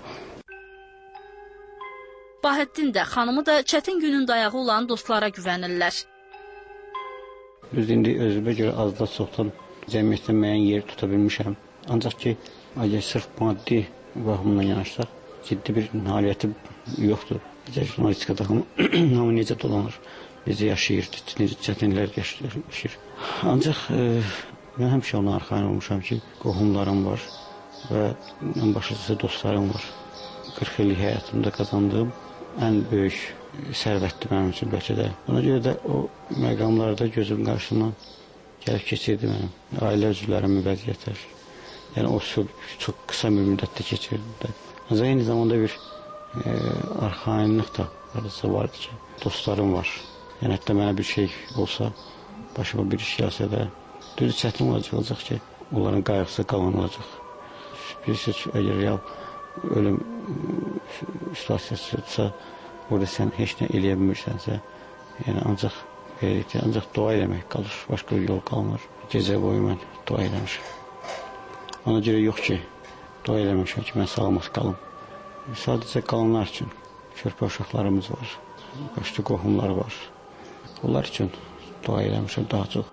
Bahəddin də, xanımı da çətin günün dayağı olan dostlara güvənirlər. Düz indi özümə görə az da çoxdan cəmiyyətdə müəyyən yer tuta bilmişəm. Ancaq ki, əgər sırf maddi baxımdan yanaşsaq, ciddi bir nailiyyətim yoxdur. Bizə jurnalistikada hamı necə dolanır, necə yaşayır, necə çətinlər yaşayır. Ancaq mən həmişə ona arxain olmuşam ki, qohumlarım var və ən başlıcası dostlarım var. 40 illik həyatımda qazandığım ən böyük sərvətdir mənim üçün bəlkə də. Ona görə də o məqamlarda gözüm qarşısından gəlib keçirdi mənim. Ailə üzvlərimin vəziyyətlər. Yəni o çox qısa bir müddətdə keçirdi. Ancaq eyni zamanda bir arxainlik da vardı ki, dostlarım var. Yəni hətta mənə bir şey olsa, başıma bir iş gəlsə də, düz çətin olacaq ki, onların qayğısı qalan olacaq. Bilirsiniz, əgər real ölüm situasiyasıdırsa, orada sən heç nə eləyə bilmirsənsə, yəni ancaq dua eləmək qalır, başqa bir yol qalmır. Gecə boyu mən dua eləmişim. Ona görə yox ki, dua eləmişəm ki, mən salamat qalım. Sadəcə qalanlar üçün körpə uşaqlarımız var, başqa qohumlar var. Onlar üçün dua eləmişəm daha çox.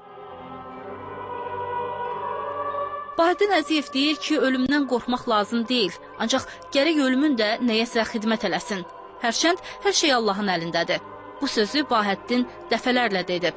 Bahəddin Əziyev deyir ki, ölümdən qorxmaq lazım deyil, ancaq gərək ölümün də nəyəsə xidmət eləsin. Hərçənd hər şey Allahın əlindədir. Bu sözü Bahəddin dəfələrlə dedi.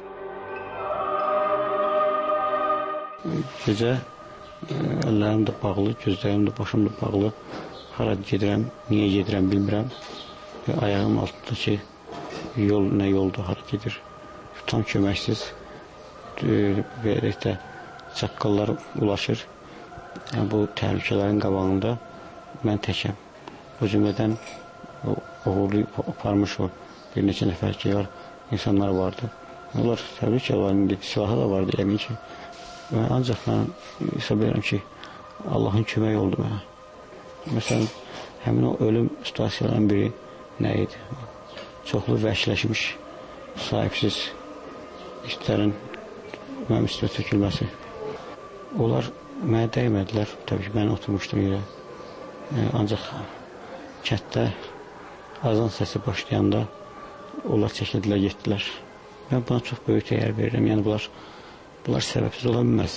Gecə əllərim də bağlı, gözlərim də, başım da bağlı. Hara gedirəm, niyə gedirəm bilmirəm. Ayağım altındakı yol nə yoldur, hara gedir. Tam köməksiz verəkdə çaqqallar ulaşır. Yəni, bu təhlükələrin qabağında mən təkəm. O cümlədən oğurlu aparmış o bir neçə nəfər ki, insanlar vardı. Onlar təbii ki, onların silahı da vardı, əmin ki. Ancaq mən hesab edirəm ki, Allahın kömək oldu mənə. Məsələn, həmin o ölüm situasiyalarının biri nə idi? Çoxlu vəhşiləşmiş, sahibsiz işlərin mənim üstə tökülməsi. Onlar mənə dəymədilər. Təbii ki, mən oturmuşdum yerə. Ancaq kətdə azan səsi başlayanda onlar çəkildilər, getdilər. Mən buna çox böyük dəyər verirəm. Yəni, bunlar səbəbsiz ola bilməz.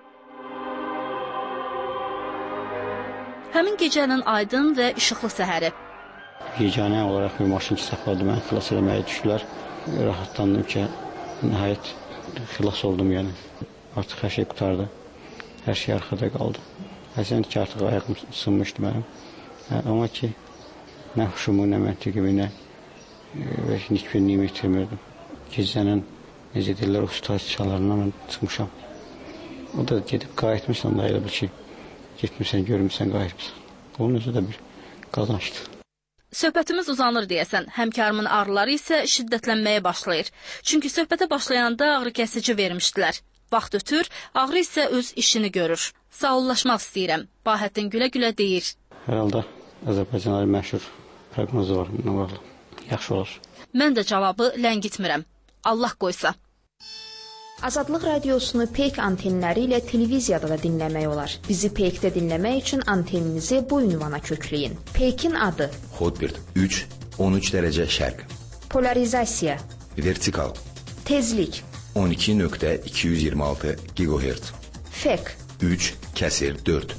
Həmin gecənin aydın və işıqlı səhəri. Yeganə olaraq bir maşın ki, saxladı, məni xilas eləməyə düşdülər. Rahatlandım ki, nəhayət xilas oldum, yəni. Artıq hər şey qutardı. Hər şey arxada qaldı. Həsən ki, artıq ayağım sınmışdı mənim. Amma ki, nə huşumu, nə məntiqimi, nə nikbinliyimi itirmirdim. Gecənin, necə deyirlər, o situasiyalarından mən çıxmışam. O da gedib qayıtmışsan da elə bil ki, getmirsən, görmürsən, qayıtmışsan. Onun özü də bir qazançdır. Söhbətimiz uzanır deyəsən, həmkarımın ağrıları isə şiddətlənməyə başlayır. Çünki söhbətə başlayanda ağrı kəsici vermişdilər. Vaxt ötür, ağrı isə öz işini görür. Sağollaşmaq istəyirəm. Bahəddin gülə-gülə deyir. Hər halda Azərbaycanların məşhur proqnozu var, nə var? Yaxşı olur. Mən də cavabı ləngitmirəm. Allah qoysa. Azadlıq radiosunu Peyk antenləri ilə televiziyada da dinləmək olar. Bizi Peykdə dinləmək üçün anteninizi bu ünvana kökləyin. Peykin adı: Hotbird 3, 13 dərəcə şərq. Polarizasiya: Vertikal. Tezlik: 12.226 GHz. Fek: 3/4.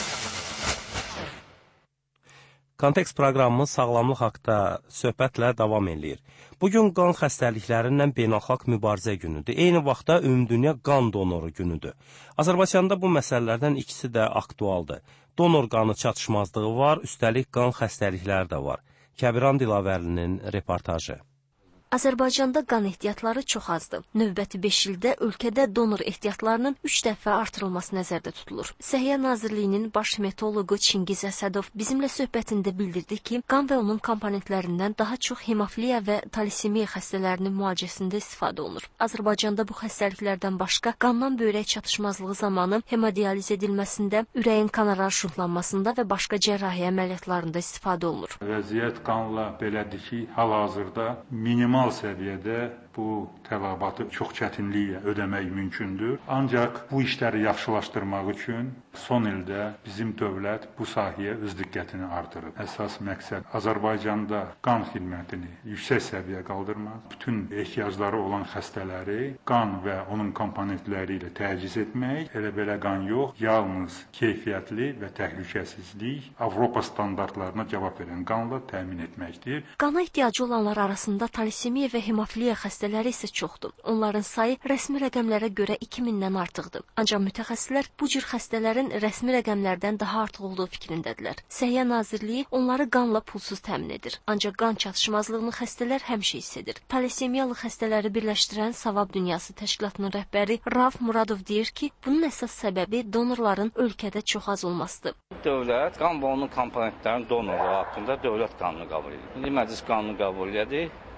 Kontekst proqramımız sağlamlıq haqda söhbətlə davam edir. Bugün qan xəstəliklərindən beynəlxalq mübarizə günüdür. Eyni vaxtda Ümumdünya Qan Donoru günüdür. Azərbaycanda bu məsələlərdən ikisi də aktualdır. Donor qanı çatışmazlığı var, üstəlik qan xəstəlikləri də var. Kəbiran Dilavərlinin reportajı. Azərbaycanda qan ehtiyatları çox azdır. Növbəti 5 ildə ölkədə donor ehtiyatlarının 3 dəfə artırılması nəzərdə tutulur. Səhiyyə Nazirliyinin baş hematoloqu Çingiz Əsədov bizimlə söhbətində bildirdi ki, qan və onun komponentlərindən daha çox hemofiliya və talisemiya xəstələrinin müalicəsində istifadə olunur. Azərbaycanda bu xəstəliklərdən başqa qandan böyrək çatışmazlığı zamanı hemodializ edilməsində, ürəyin kanarar şuntlanmasında və başqa cərrahi əməliyyatlarında istifadə olunur. Vəziyyət qanla belədir ki, hal-hazırda minimal səviyyədə bu tələbatı çox çətinliklə ödəmək mümkündür. Ancaq bu işləri yaxşılaşdırmaq üçün son ildə bizim dövlət bu sahəyə öz diqqətini artırır. Əsas məqsəd Azərbaycanda qan xidmətini yüksək səviyyə qaldırmaq, bütün ehtiyacları olan xəstələri qan və onun komponentləri ilə təchiz etmək, elə belə qan yox, yalnız keyfiyyətli və təhlükəsizlik, Avropa standartlarına cavab verən qanla təmin etməkdir. Qana ehtiyacı olanlar arasında talisemiya və hemofiliya xəstələri isə çoxdur. Onların sayı rəsmi rəqəmlərə görə 2000-dən artıqdır. Ancaq mütəxəssislər bu cür xəstələrin rəsmi rəqəmlərdən daha artıq olduğu fikrindədirlər. Səhiyyə Nazirliyi onları qanla pulsuz təmin edir. Ancaq qan çatışmazlığını xəstələr həmişə hiss edir. Talisemiyalı xəstələri birləşdirən Savab Dünyası təşkilatının rəhbəri Rauf Muradov deyir ki, bunun əsas səbəbi donorların ölkədə çox az olmasıdır. Dövlət qan və onun komponentlərinin donoru haqqında dövlət qanunu qəbul edir. İndi məclis qanunu qəbul edir.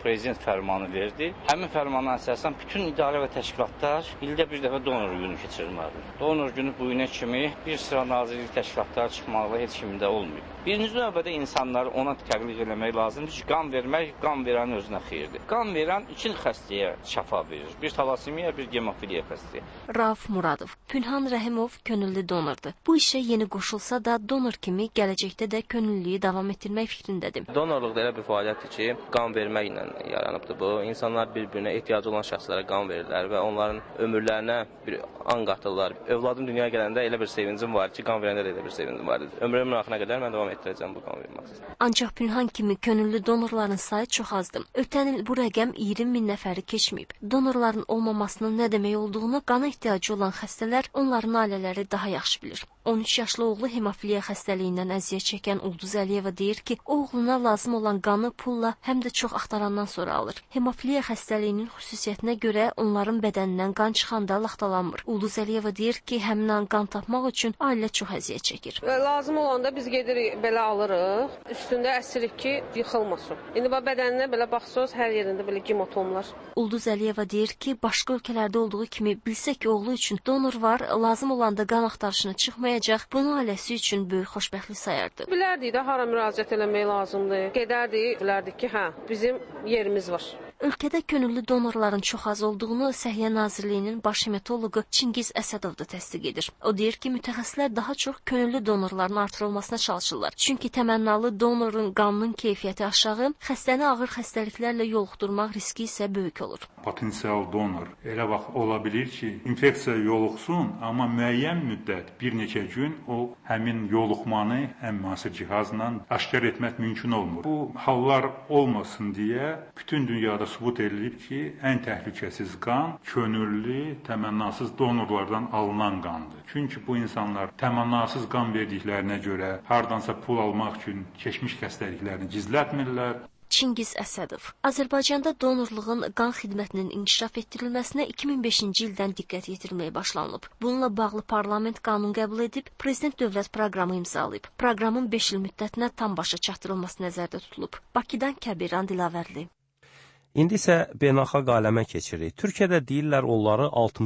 prezident fərmanı verdi. Həmin fərmana əsasən bütün idarə və təşkilatlar ildə bir dəfə donor günü keçirilməlidir. Donor günü bu günə kimi bir sıra nazirlik təşkilatlar çıxmaqla heç kimdə olmuyor. Birinci növbədə insanları ona təqlid eləmək lazımdır ki, qan vermək qan verənin özünə xeyirdir. Qan verən iki xəstəyə şəfa verir. Bir talasimiya, bir gemofiliya xəstəyə. Rauf Muradov, Pünhan Rəhimov könüllü donordur. Bu işə yeni qoşulsa da donor kimi gələcəkdə də könüllüyü davam etdirmək fikrindədir. Donorluq da elə bir fəaliyyətdir ki, qan verməklə yaranıbdır bu. İnsanlar bir-birinə ehtiyacı olan şəxslərə qan verirlər və onların ömürlərinə bir an qatırlar. Övladım dünyaya gələndə elə bir sevincim var ki, qan verəndə də elə bir sevincim var. Ömrümün axırına qədər mən davam etdirəcəm bu qan verməsini. Ancaq Pünhan kimi könüllü donorların sayı çox azdır. Ötən il bu rəqəm 20 min nəfəri keçməyib. Donorların olmamasının nə demək olduğunu qana ehtiyacı olan xəstələr, onların ailələri daha yaxşı bilir. 13 yaşlı oğlu hemofiliya xəstəliyindən əziyyət çəkən Ulduz Əliyeva deyir ki, oğluna lazım olan qanı pulla həm də çox axtarandan sonra alır. Hemofiliya xəstəliyinin xüsusiyyətinə görə onların bədənindən qan çıxanda laxtalanmır. Ulduz Əliyeva deyir ki, həmin an qan tapmaq üçün ailə çox əziyyət çəkir. Lazım olanda biz gedirik, belə alırıq. Üstündə əsirik ki, yıxılmasın. İndi bədəninə belə baxsınız, hər yerində belə gemotomlar. Ulduz Əliyeva deyir ki, başqa ölkələrdə olduğu kimi bilsə ki, oğlu üçün donor var, lazım olanda qan axtarışına çıxmayacaq, bunu ailəsi üçün böyük xoşbəxtlik sayardı. Bilərdik də hara müraciət eləmək lazımdır. Gedərdik, bilərdik ki, hə, bizim yerimiz var. Ölkədə könüllü donorların çox az olduğunu Səhiyyə Nazirliyinin baş hematoloqu Çingiz Əsədov da təsdiq edir. O deyir ki, mütəxəssislər daha çox könüllü donorların artırılmasına çalışırlar. Çünki təmənnalı donorun qanının keyfiyyəti aşağı, xəstəni ağır xəstəliklərlə yoluxdurmaq riski isə böyük olur. Potensial donor elə vaxt ola bilir ki, infeksiya yoluxsun, amma müəyyən müddət, bir neçə gün o həmin yoluxmanı ən müasir cihazla aşkar etmək mümkün olmur. Bu hallar olmasın deyə bütün dünyada sübut edilib ki, ən təhlükəsiz qan könüllü, təmənnasız donorlardan alınan qandır. Çünki bu insanlar təmənnasız qan verdiklərinə görə hardansa pul almaq üçün keçmiş xəstəliklərini gizlətmirlər. Çingiz Əsədov. Azərbaycanda donorluğun qan xidmətinin inkişaf etdirilməsinə 2005-ci ildən diqqət yetirilməyə başlanılıb. Bununla bağlı parlament qanun qəbul edib, prezident dövlət proqramı imzalayıb. Proqramın 5 il müddətinə tam başa çatdırılması nəzərdə tutulub. Bakıdan Kəbiran Dilavərli. İndi isə beynəlxalq aləmə keçirik. Türkiyədə deyirlər onları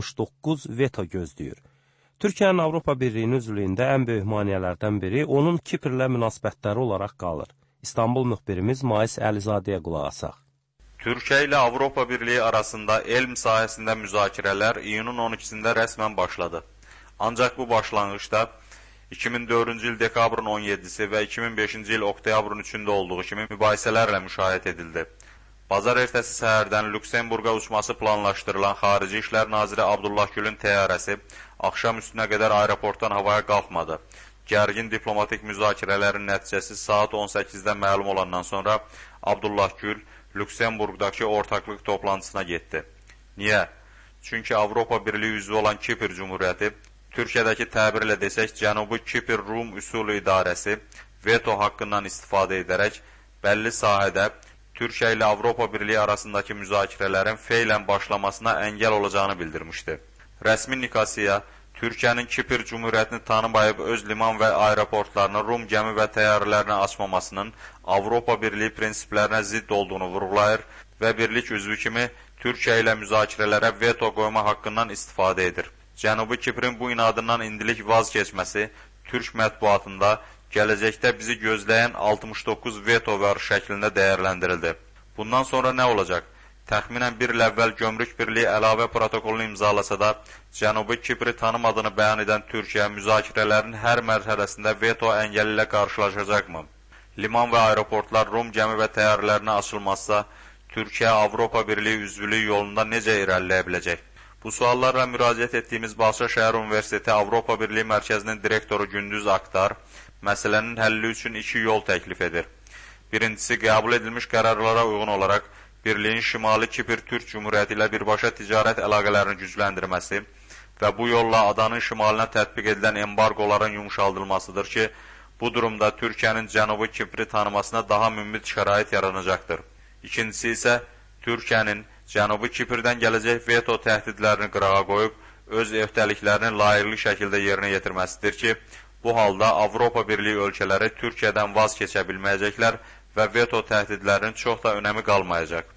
69 veto gözləyir. Türkiyənin Avropa Birliyinin üzvlüyündə ən böyük maneələrdən biri onun Kiprlə münasibətləri olaraq qalır. İstanbul müxbirimiz Mais Əlizadəyə qulaq asaq. Türkiyə ilə Avropa Birliyi arasında elm sahəsində müzakirələr iyunun 12-sində rəsmən başladı. Ancaq bu başlanğıçda 2004-cü il dekabrın 17-si və 2005-ci il oktyabrın 3-də olduğu kimi mübahisələrlə müşahidə edildi. Bazar ertəsi səhərdən Lüksemburqa uçması planlaşdırılan Xarici İşlər Naziri Abdullah Gülün təyyarəsi axşam üstünə qədər aeroportdan havaya qalxmadı. Gərgin diplomatik müzakirələrin nəticəsi saat 18-də məlum olandan sonra Abdullah Gül Lüksemburqdakı ortaqlıq toplantısına getdi. Niyə? Çünki Avropa Birliyi üzvü olan Kipr Cumhuriyyəti, Türkiyədəki təbirlə desək Cənubi Kipr Rum Üsulu İdarəsi veto haqqından istifadə edərək bəlli sahədə Türkiyə ilə Avropa Birliyi arasındakı müzakirələrin feylən başlamasına əngəl olacağını bildirmişdi. Rəsmi Nikasiya, Türkiyənin Kipr Cumhuriyyətini tanımayıb öz liman və aeroportlarını Rum gəmi və təyyarələrinə açmamasının Avropa Birliyi prinsiplərinə zidd olduğunu vurğulayır və birlik üzvü kimi Türkiyə ilə müzakirələrə veto qoyma haqqından istifadə edir. Cənubi Kiprin bu inadından indilik vaz keçməsi Türk mətbuatında gələcəkdə bizi gözləyən 69 veto var şəklində dəyərləndirildi. Bundan sonra nə olacaq? Təxminən bir il əvvəl Gömrük Birliyi əlavə protokolunu imzalasa da, Cənubi Kipri tanımadığını bəyan edən Türkiyə müzakirələrin hər mərhələsində veto əngəli ilə qarşılaşacaqmı? Liman və aeroportlar Rum gəmi və təyyarələrinə açılmazsa, Türkiyə Avropa Birliyi üzvlüyü yolunda necə irəliləyə biləcək? Bu suallarla müraciət etdiyimiz Balşa Şəhər Universiteti Avropa Birliyi Mərkəzinin direktoru Gündüz Aktar, məsələnin həlli üçün 2 yol təklif edir. Birincisi, qəbul edilmiş qərarlara uyğun olaraq, Birliyin Şimali Kipr Türk Cumhuriyyəti ilə birbaşa ticarət əlaqələrini gücləndirməsi və bu yolla adanın şimalına tətbiq edilən embargoların yumuşaldılmasıdır ki, bu durumda Türkiyənin Cənubi Kipri tanımasına daha mümbit şərait yaranacaqdır. İkincisi isə Türkiyənin Cənubi Kiprdən gələcək veto təhdidlərini qırağa qoyub, öz öhdəliklərini layiqli şəkildə yerinə yetirməsidir ki, bu halda Avropa Birliyi ölkələri Türkiyədən vaz keçə bilməyəcəklər və veto təhdidlərinin çox da önəmi qalmayacaq.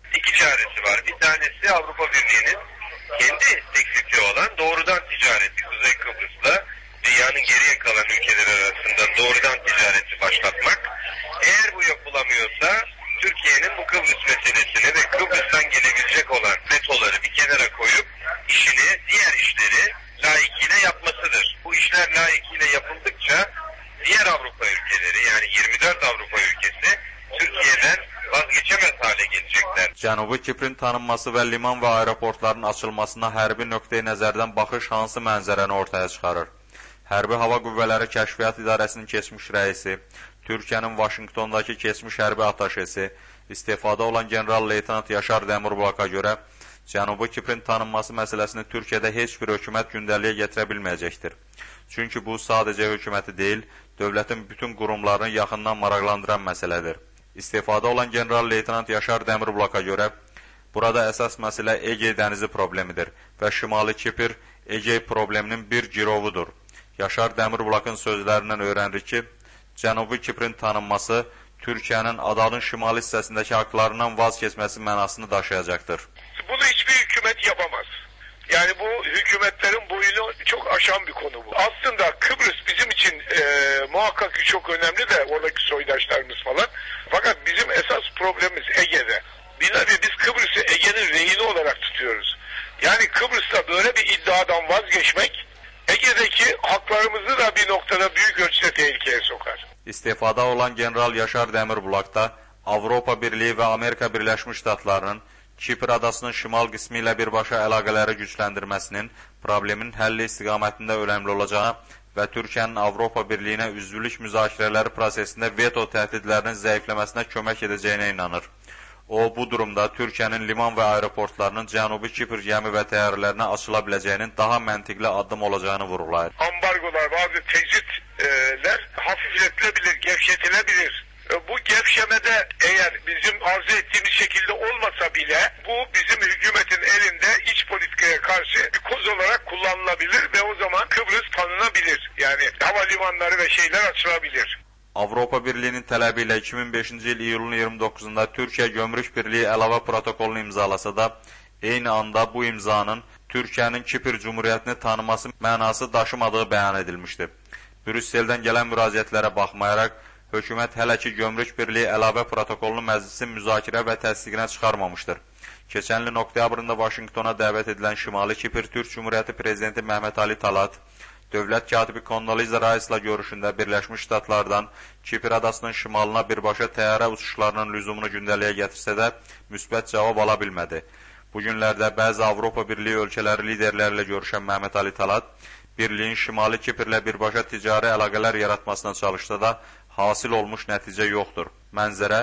İki çaresi var. Bir tanesi Avrupa Birliği'nin kendi teklifli olan doğrudan ticareti Kuzey Kıbrıs'la dünyanın geriye kalan ülkeler arasında doğrudan ticareti başlatmak. Eğer bu yapılamıyorsa Türkiye'nin bu Kıbrıs meselesini ve Kıbrıs'tan gelebilecek olan vetoları bir kenara koyup işini, diğer işleri layıkıyla yapmasıdır. Bu işler layıkıyla yapıldıkça diğer Avrupa ülkeleri, yani 24 Avrupa ülkesi Türkiye'den vazgeçemez hale gelecekler. Cənubi Kiprin tanınması və liman və aeroportların açılmasına hərbi nöqteyi nəzərdən baxış hansı mənzərəni ortaya çıxarır? Hərbi Hava Qüvvələri Kəşfiyyat İdarəsinin keçmiş rəisi, Türkiyənin Vaşinqtondakı keçmiş hərbi ataşesi, istifada olan general-leytenant Yaşar Dəmirbulaka görə Cənubi Kiprin tanınması məsələsini Türkiyədə heç bir hökumət gündəliyə gətirə bilməyəcəkdir. Çünki bu sadəcə hökuməti deyil, dövlətin bütün qurumlarını yaxından maraqlandıran məsələdir. İstifada olan general-leytenant Yaşar Dəmirbulaka görə burada əsas məsələ Egey dənizi problemidir və Şimali Kipr Egey probleminin bir girovudur. Yaşar Dəmirbulakın sözlərindən öyrənir ki, Cənubi Kiprin tanınması Türkiyənin adanın şimali hissəsindəki haqlarından vaz keçməsi mənasını daşıyacaqdır. Bunu hiçbir hükümet yapamaz. Yani bu hükümetlerin boyunu çok aşan bir konu bu. Aslında Kıbrıs bizim için muhakkak ki çok önemli de oradaki soydaşlarımız falan. Fakat bizim esas problemimiz Ege'de. Biz Kıbrıs'ı Ege'nin rehini olarak tutuyoruz. Yani Kıbrıs'ta böyle bir iddiadan vazgeçmek Ege'deki haklarımızı da bir noktada büyük ölçüde tehlikeye sokar. İstifada olan General Yaşar Dəmirbulak da Avropa Birliği və Amerika Birləşmiş Ştatlarının Kipr adasının şimal qismi ilə birbaşa əlaqələri gücləndirməsinin problemin həlli istiqamətində önəmli olacağına və Türkiyənin Avropa Birliyinə üzvlük müzakirələri prosesində veto təhdidlərinin zəifləməsinə kömək edəcəyinə inanır. O, bu durumda Türkiyənin liman və aeroportlarının Cənubi Kipr gəmi və təyyarələrinə açıla biləcəyinin daha məntiqli addım olacağını vurğulayır. Ambargolar, bazı tecritler hafifletilebilir, gevşetilebilir. Bu gevşemede eğer bizim arzu ettiğimiz şekilde olmasa bile bu bizim hükümetin elinde iç politikaya karşı bir koz olarak kullanılabilir ve o zaman Kıbrıs tanınabilir. Yani havalimanları ve şeyler açılabilir. Avropa Birliği'nin tələbi ilə 2005-ci il iyulun 29-da Türkiyə Gömrük Birliği əlavə protokolunu imzalasa da, eyni anda bu imzanın Türkiyənin Kipr Cumhuriyyətini tanıması mənası daşımadığı bəyan edilmişdi. Brüsseldən gələn müraciətlərə baxmayaraq, hökumət hələ ki Gömrük Birliği əlavə protokolunu məclisin müzakirə və təsdiqinə çıxarmamışdır. Keçən ilin oktyabrında Vaşinqtona dəvət edilən Şimali Kipr Türk Cumhuriyyəti Prezidenti Məhəmməd Ali Talat, dövlət katibi Kondoliza Rice'la görüşündə Birləşmiş Ştatlardan Kipr adasının şimalına birbaşa təyyarə uçuşlarının lüzumunu gündəliyə gətirsə də müsbət cavab ala bilmədi. Bu günlərdə bəzi Avropa Birliyi ölkələri liderlərlə görüşən Məhəmməd Ali Talat, Birliyin Şimali Kiprlə birbaşa ticari əlaqələr yaratmasına çalışsa da hasil olmuş nəticə yoxdur. Mənzərə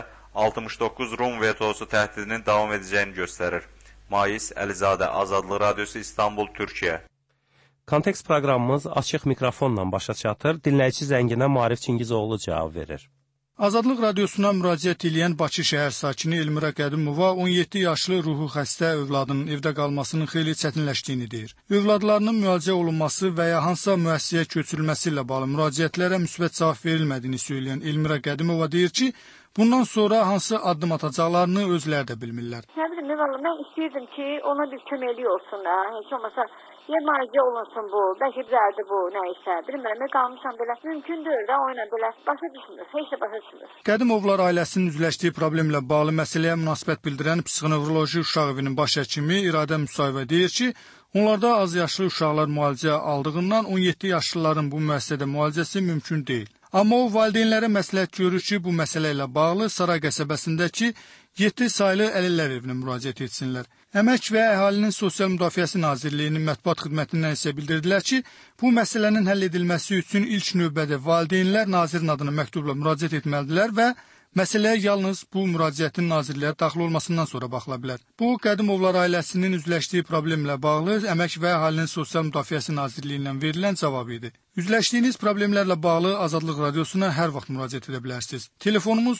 69 Rum vetosu təhdidinin davam edəcəyini göstərir. Mais Əlizadə, Azadlıq Radiosu, İstanbul, Türkiyə. Kontekst proqramımız açıq mikrofonla başa çatır. Dinləyici zənginə Maarif Çingizoğlu cavab verir. Azadlıq Radiosuna müraciət edən Bakı şəhər sakini Elmira Qədimova 17 yaşlı ruhu xəstə övladının evdə qalmasının xeyli çətinləşdiyini deyir. Övladlarının müalicə olunması və ya hansısa müəssisəyə köçürülməsi ilə bağlı müraciətlərə müsbət cavab verilmədiyini söyləyən Elmira Qədimova deyir ki, bundan sonra hansı addım atacaqlarını özləri də bilmirlər. Nə bilim, mən istəyirdim ki, ona bir köməklik olsun da, heç olmasa ya müalicə olunsun bu, bəlkə düzəldi bu, nəysə, bilmirəm, qalmışam belə, mümkün deyil də, oyuna belə, başa düşmür, heç də başa düşmür. Qədimovlar ailəsinin üzləşdiyi problemlə bağlı məsələyə münasibət bildirən psixonevroloji uşaq evinin baş həkimi İradə Müsayevə deyir ki, onlarda az yaşlı uşaqlar müalicə aldığından 17 yaşlıların bu müəssisədə müalicəsi mümkün deyil. Amma o valideynlərə məsləhət görür ki, bu məsələ ilə bağlı Saray qəsəbəsindəki 7 saylı əlillər evinə müraciət etsinlər. Əmək və Əhalinin Sosial Müdafiəsi Nazirliyinin mətbuat xidmətindən isə bildirdilər ki, bu məsələnin həll edilməsi üçün ilk növbədə valideynlər nazirin adına məktubla müraciət etməlidirlər və məsələyə yalnız bu müraciətin nazirliyə daxil olmasından sonra baxıla bilər. Bu, Qədimovlar ailəsinin üzləşdiyi problemlə bağlı Əmək və Əhalinin Sosial Müdafiəsi Nazirliyindən verilən cavab idi. Üzləşdiyiniz problemlərlə bağlı Azadlıq Radiosuna hər vaxt müraciət edə bilərsiniz. Telefonumuz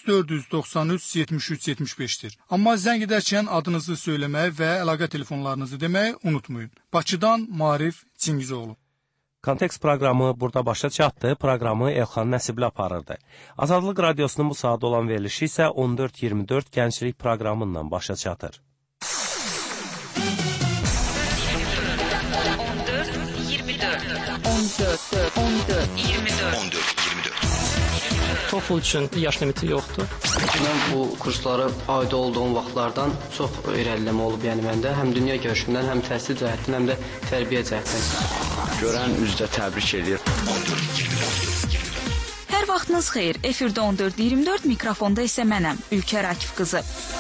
493-73-75-dir. Amma zəng edərkən adınızı söyləməyi və əlaqə telefonlarınızı deməyi unutmayın. Bakıdan Maarif Çingizoğlu. Kontekst proqramı burada başa çatdı. Proqramı Elxan Nəsibli aparırdı. Azadlıq Radiosunun bu saat olan verilişi isə 14-24 gənclik proqramı ilə başa çatır. 14-24 TOEFL üçün yaş limiti yoxdur. Mən bu kurslara aid olduğum vaxtlardan çox irəliləmə olub, yəni məndə həm dünya görüşümdən, həm təhsil cəhətdən, həm də tərbiyə cəhətdən. Görən üzdə təbrik edir. Hər vaxtınız xeyir. Efirdə 14-24, mikrofonda isə mənəm, Ülkər Akif qızı.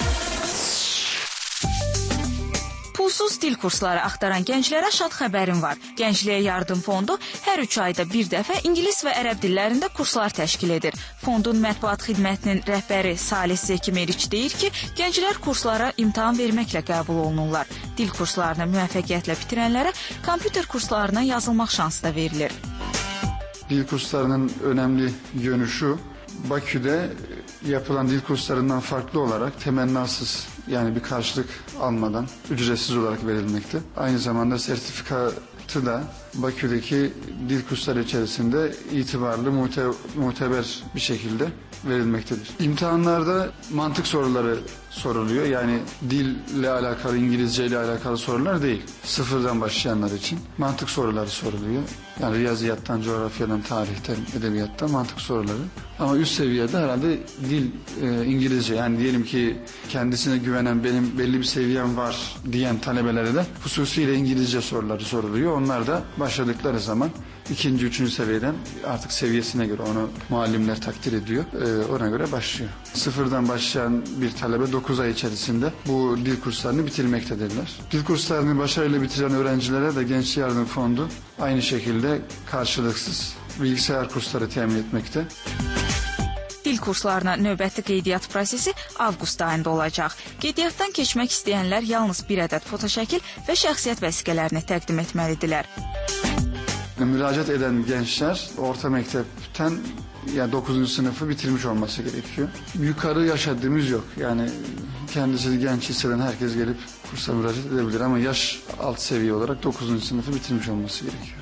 Pulsuz dil kursları axtaran gənclərə şad xəbərim var. Gəncliyə Yardım Fondu hər 3 ayda bir dəfə ingilis və ərəb dillərində kurslar təşkil edir. Fondun mətbuat xidmətinin rəhbəri Salih Zeki Meriç deyir ki, gənclər kurslara imtahan verməklə qəbul olunurlar. Dil kurslarını müvəffəqiyyətlə bitirənlərə kompüter kurslarına yazılmaq şansı da verilir. Dil kurslarının önemli yönü şu, Bakü'de yapılan dil kurslarından farklı olarak temennasız, yani bir karşılık almadan ücretsiz olarak verilmekte. Aynı zamanda sertifikatı da Bakü'deki dil kursları içerisinde itibarlı, muteber bir şekilde verilmektedir. İmtihanlarda mantık soruları soruluyor. Yani dille alakalı, İngilizce ile alakalı sorular değil. Sıfırdan başlayanlar için mantık soruları soruluyor. Yani riyaziyattan, coğrafyadan, tarihten, edebiyattan mantık soruları. Ama üst seviyede herhalde dil İngilizce. Yani diyelim ki kendisine güvenen, benim belli bir seviyem var diyen talebelere de hususiyle İngilizce soruları soruluyor. Onlar da başladıkları zaman ikinci, üçüncü seviyeden artık seviyesine göre onu muallimler takdir ediyor. Ona göre başlıyor. Sıfırdan başlayan bir talebe 9 ay içerisinde bu dil kurslarını bitirmektedirler. Dil kurslarını başarıyla bitiren öğrencilere de Gençlik Yardım Fondu aynı şekilde karşılıksız bilgisayar kursları temin etmekte. Dil kurslarına növbəti qeydiyyat prosesi avqust ayında olacaq. Qeydiyyatdan keçmək istəyənlər yalnız bir ədəd fotoşəkil və şəxsiyyət vəsiqələrini təqdim etməlidirlər. Müracaat eden gençler orta mektepten yani 9. sınıfı bitirmiş olması gerekiyor. Yukarı yaş haddimiz yok. Yani kendisi genç hisseden herkes gelip kursa müracaat edebilir ama yaş alt seviye olarak 9. sınıfı bitirmiş olması gerekiyor.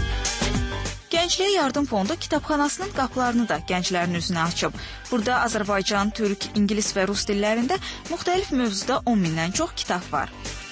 Gəncliyə Yardım Fondu kitabxanasının qapılarını da gənclərin üzünə açıb. Burada Azərbaycan, Türk, İngilis və Rus dillərində müxtəlif mövzuda 10 mindən çox kitab var.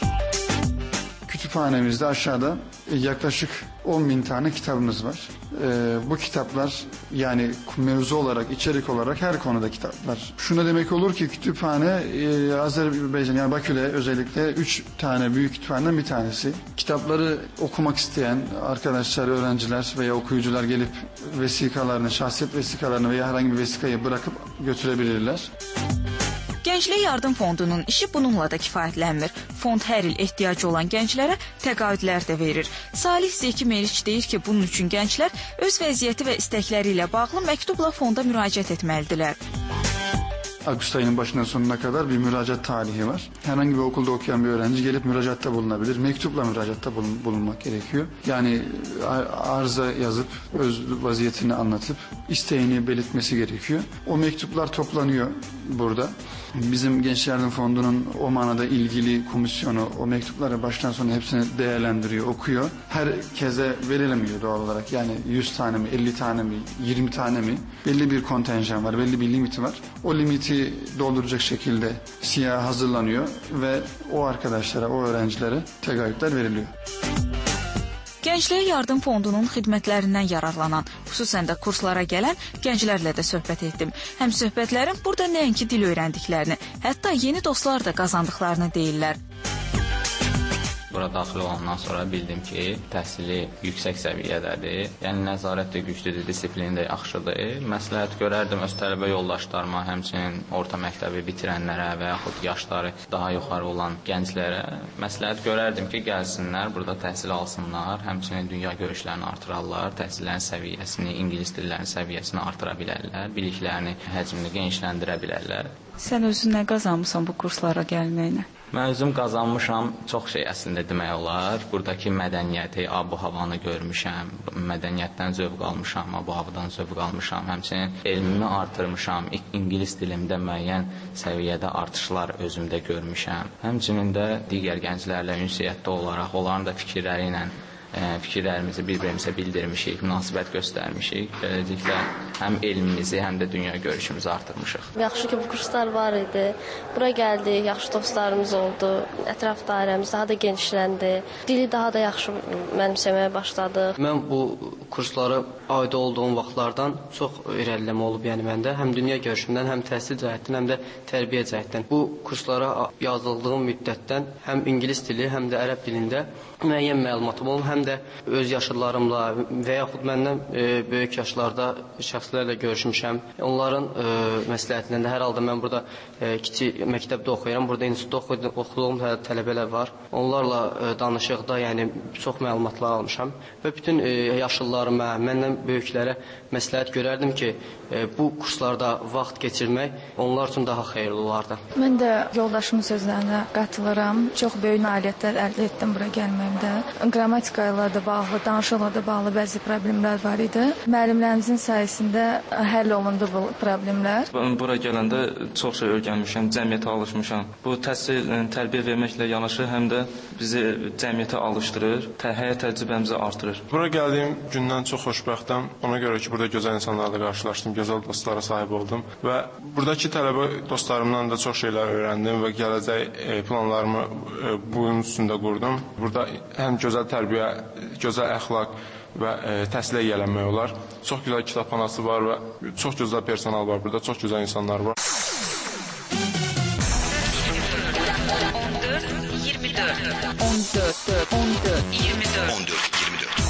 Kütüphanemizde aşağıda yaklaşık 10.000 tane kitabımız var. Bu kitaplar yani mevzu olarak, içerik olarak her konuda kitaplar. Şuna demek olur ki kütüphane Azerbaycan yani Bakü'de özellikle 3 tane büyük kütüphaneden bir tanesi. Kitapları okumak isteyen arkadaşlar, öğrenciler veya okuyucular gelip vesikalarını, şahsiyet vesikalarını veya herhangi bir vesikayı bırakıp götürebilirler. Gənclik Yardım Fondunun işi bununla da kifayətlənmir. Fond hər il ehtiyacı olan gənclərə təqaüdlər də verir. Salih Zeki Meriç deyir ki, bunun üçün gənclər öz vəziyyəti və istəkləri ilə bağlı məktubla fonda müraciət etməlidirlər. Ağustos ayının başından sonuna kadar bir müracaat tarihi var. Herhangi bir okulda okuyan bir öğrenci gelip müracaatta bulunabilir. Mektupla müracaatta bulunmak gerekiyor. Yani arıza yazıp öz vaziyetini anlatıp isteğini belirtmesi gerekiyor. O mektuplar toplanıyor burada. Bizim Gençlik Yardım Fondu'nun o manada ilgili komisyonu o mektupları baştan sona hepsini değerlendiriyor, okuyor. Herkese verilemiyor doğal olarak. Yani 100 tane mi, 50 tane mi, 20 tane mi? Belli bir kontenjan var, belli bir limiti var. O limiti dolduracak şekilde siyah hazırlanıyor ve o arkadaşlara, o öğrencilere təqaüdlər veriliyor. Gəncliyə Yardım Fondunun xidmətlərindən yararlanan, xüsusən də kurslara gələn gənclərlə də söhbət etdim. Həm söhbətlərim burada nəinki dil öyrəndiklərini, hətta yeni dostlar da qazandıqlarını deyirlər. Bura daxil olandan sonra bildim ki, təhsili yüksək səviyyədədir. Yəni nəzarət də güclüdür, disiplin də yaxşıdır. Məsləhət görərdim öz tələbə yoldaşlarıma, həmçinin orta məktəbi bitirənlərə və yaxud yaşları daha yuxarı olan gənclərə məsləhət görərdim ki, gəlsinlər, burada təhsil alsınlar, həmçinin dünya görüşlərini artırarlar, təhsillərin səviyyəsini, ingilis dillərinin səviyyəsini artıra bilərlər, biliklərini, həcmini genişləndirə bilərlər. Sən özün nə qazanmısan bu kurslara gəlməklə? Mən özüm qazanmışam, çox şey əslində demək olar. Buradakı mədəniyyəti, ab-havanı görmüşəm, mədəniyyətdən zövq almışam, ab-havadan zövq almışam. Həmçinin elmimi artırmışam, ingilis dilimdə müəyyən səviyyədə artışlar özümdə görmüşəm. Həmçinin də digər gənclərlə ünsiyyətdə olaraq, onların da fikirləri ilə fikirlərimizi bir-birimizə bildirmişik, münasibət göstərmişik. Beləliklə, həm elmimizi, həm də dünya görüşümüzü artırmışıq. Yaxşı ki, bu kurslar var idi. Bura gəldik, yaxşı dostlarımız oldu. Ətraf dairəmiz daha da genişləndi. Dili daha da yaxşı mənimsəməyə başladıq. Mən bu kurslara aid olduğum vaxtlardan çox irəliləmə olub, yəni məndə həm dünya görüşümdən, həm təhsil cəhətdən, həm də tərbiyə cəhətdən. Bu kurslara yazıldığım müddətdən həm ingilis dili, həm də ərəb dilində müəyyən məlumatım olub, həm də öz yaşıdlarımla və yaxud məndən böyük yaşlarda şəxslərlə görüşmüşəm. Onların məsləhətindən də hər halda mən burada kiçik məktəbdə oxuyuram, burada institutda oxuduğum tələbələr var. Onlarla danışıqda yəni çox məlumatlar almışam və bütün yaşlılarıma, məndən böyüklərə məsləhət görərdim ki, bu kurslarda vaxt keçirmək onlar üçün daha xeyirli olardı. Mən də yoldaşımın sözlərinə qatılıram. Çox böyük nailiyyətlər əldə etdim bura gəlməyimdə. Qrammatika ilə də bağlı, danışıqla da bağlı bəzi problemlər var idi. Müəllimlərimizin sayəsində həll olundu bu problemlər. Bura gələndə çox şey öyrənmişəm, cəmiyyətə alışmışam. Bu təhsil, tərbiyə verməklə yanaşı həm də bizi cəmiyyətə alışdırır, həyat təcrübəmizi artırır. Bura gəldiyim gündən çox xoşbəxtəm. Ona görə ki, burada gözəl insanlarla qarşılaşdım, gözəl dostlara sahib oldum və buradakı tələbə dostlarımdan da çox şeylər öyrəndim və gələcək planlarımı bunun üstündə qurdum. Burada həm gözəl tərbiyə, gözəl əxlaq və təhsilə yiyələnmək olar. Çox gözəl kitabxanası var və çox gözəl personal var burada, çox gözəl insanlar var. 14-24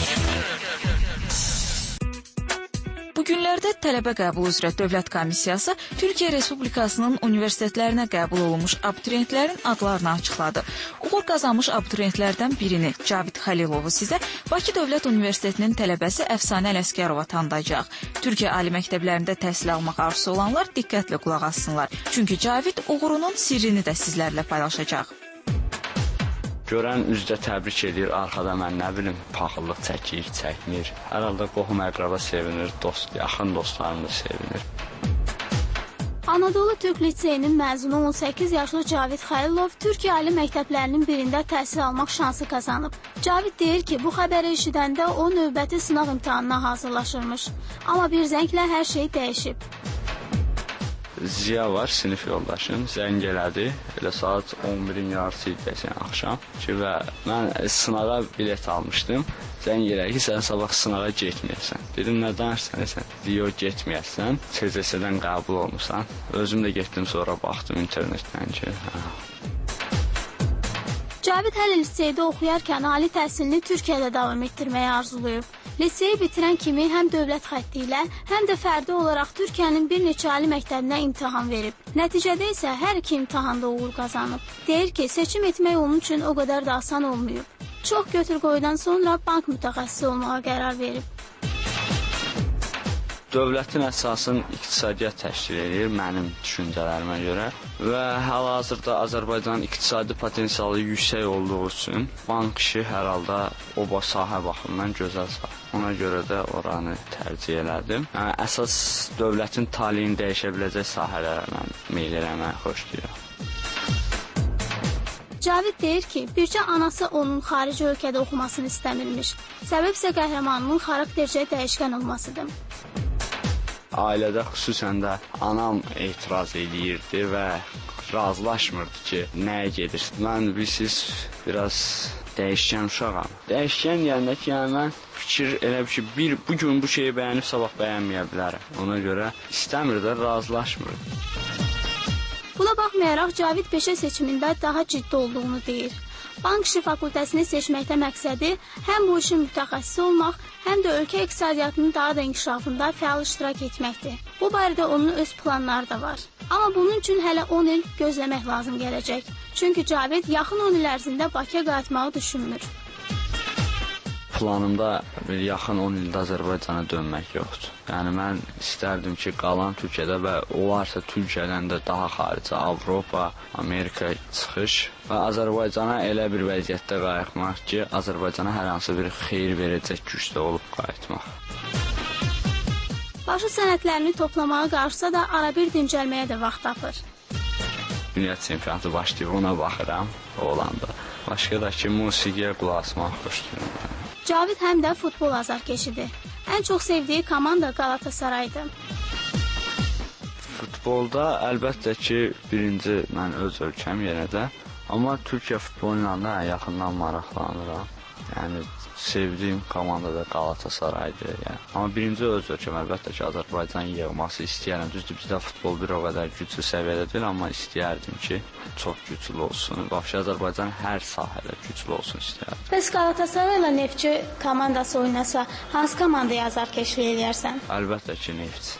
Bu günlərdə tələbə qəbulu üzrə Dövlət Komissiyası Türkiyə Respublikasının universitetlərinə qəbul olunmuş abituriyentlərin adlarını açıqladı. Uğur qazanmış abituriyentlərdən birini, Cavid Xəlilovu sizə Bakı Dövlət Universitetinin tələbəsi Əfsanə Ələsgərova tanıdacaq. Türkiyə ali məktəblərində təhsil almaq arzusu olanlar diqqətlə qulaq assınlar. Çünki Cavid uğurunun sirrini də sizlərlə paylaşacaq. Görən üzdə təbrik edir, arxada mən nə bilim, paxıllıq çəkir, çəkmir. Hər halda qohum əqraba sevinir, yaxın dostlarım da sevinir. Anadolu Türk Liseyinin məzunu 18 yaşlı Cavid Xəlilov Türkiyə ali məktəblərinin birində təhsil almaq şansı qazanıb. Cavid deyir ki, bu xəbəri eşidəndə o növbəti sınaq imtahanına hazırlaşırmış. Amma bir zənglə hər şey dəyişib. Ziya var, sinif yoldaşım, zəng elədi. Elə saat 11-in yarısı idi desən axşam ki, və mən sınağa bilet almışdım. Zəng elədi ki, sən sabah sınağa getməyəsən. Dedim, nə danışsan? Yox, getməyəsən. CCS-dən qəbul olmuşsan. Özüm də getdim, sonra baxdım internetdən ki. Cavid hələ liseydə oxuyarkən ali təhsilini Türkiyədə davam etdirməyi arzulayıb. Liseyi bitirən kimi həm dövlət xətti ilə, həm də fərdi olaraq Türkiyənin bir neçə ali məktəbinə imtahan verib. Nəticədə isə hər iki imtahanda uğur qazanıb. Deyir ki, seçim etmək onun üçün o qədər də asan olmayıb. Çox götür-qoydan sonra bank mütəxəssisi olmağa qərar verib. Dövlətin əsasın iqtisadiyyat təşkil edir mənim düşüncələrimə görə və hal-hazırda Azərbaycanın iqtisadi potensialı yüksək olduğu üçün bank işi hər halda o sahə baxımından gözəl sahə. Ona görə də oranı tərcih elədim. Yəni, əsas dövlətin taleyini dəyişə biləcək sahələrə mən meyl eləməyi xoşlayıram. Cavid deyir ki, bircə anası onun xarici ölkədə oxumasını istəmirmiş. Səbəb isə qəhrəmanının xaraktercə dəyişkən olmasıdır. Ailədə xüsusən də anam etiraz edirdi və razılaşmırdı ki, nəyə gedirsin. Mən bilirsiniz, biraz dəyişkən uşağam. Dəyişkən deyəndə ki, mən fikir elə ki, bu gün bu şeyi bəyənib, sabah bəyənməyə bilərəm. Ona görə istəmir də, razılaşmırdı. Buna baxmayaraq, Cavid peşə seçimində daha ciddi olduğunu deyir. Bank işi fakültəsini seçməkdə məqsədi həm bu işin mütəxəssisi olmaq, həm də ölkə iqtisadiyyatının daha da inkişafında fəal iştirak etməkdir. Bu barədə onun öz planları da var. Amma bunun üçün hələ 10 il gözləmək lazım gələcək. Çünki Cavid yaxın 10 il ərzində Bakıya qayıtmağı düşünmür. Planımda bir yaxın 10 ildə Azərbaycana dönmək yoxdur. Yəni, mən istərdim ki, qalan Türkiyədə və olarsa Türkiyədən də daha xaricə, Avropa, Amerika çıxış və Azərbaycana elə bir vəziyyətdə qayıtmaq ki, Azərbaycana hər hansı bir xeyir verəcək gücdə olub qayıtmaq. Başı sənədlərini toplamağa qarşısa da arabir dincəlməyə də vaxt tapır. Dünya çempionatı başlayıb, ona baxıram olanda. Başqa da ki, musiqiyə qulaq asmaq xoşlayıram. Cavid həm də futbol azarkeşidir. Ən çox sevdiyi komanda Qalatasaraydır. Futbolda əlbəttə ki, birinci mən öz ölkəm yenə də, amma Türkiyə futboluyla da yaxından maraqlanıram. Yəni sevdiyim komanda da Qalatasaraydır. Yəni. Amma birinci öz ölkəm əlbəttə ki, Azərbaycan yığması istəyərəm. Düzdür, bizdə futbol bir o qədər güclü səviyyədə deyil, amma istəyərdim ki, çox güclü olsun. Vəbşi Azərbaycan hər sahədə güclü olsun istəyərdim. Bəs Qalatasarayla Neftçi komandası oynasa, hansı komandaya azarkeşlik eləyərsən? Əlbəttə ki, Neftçi.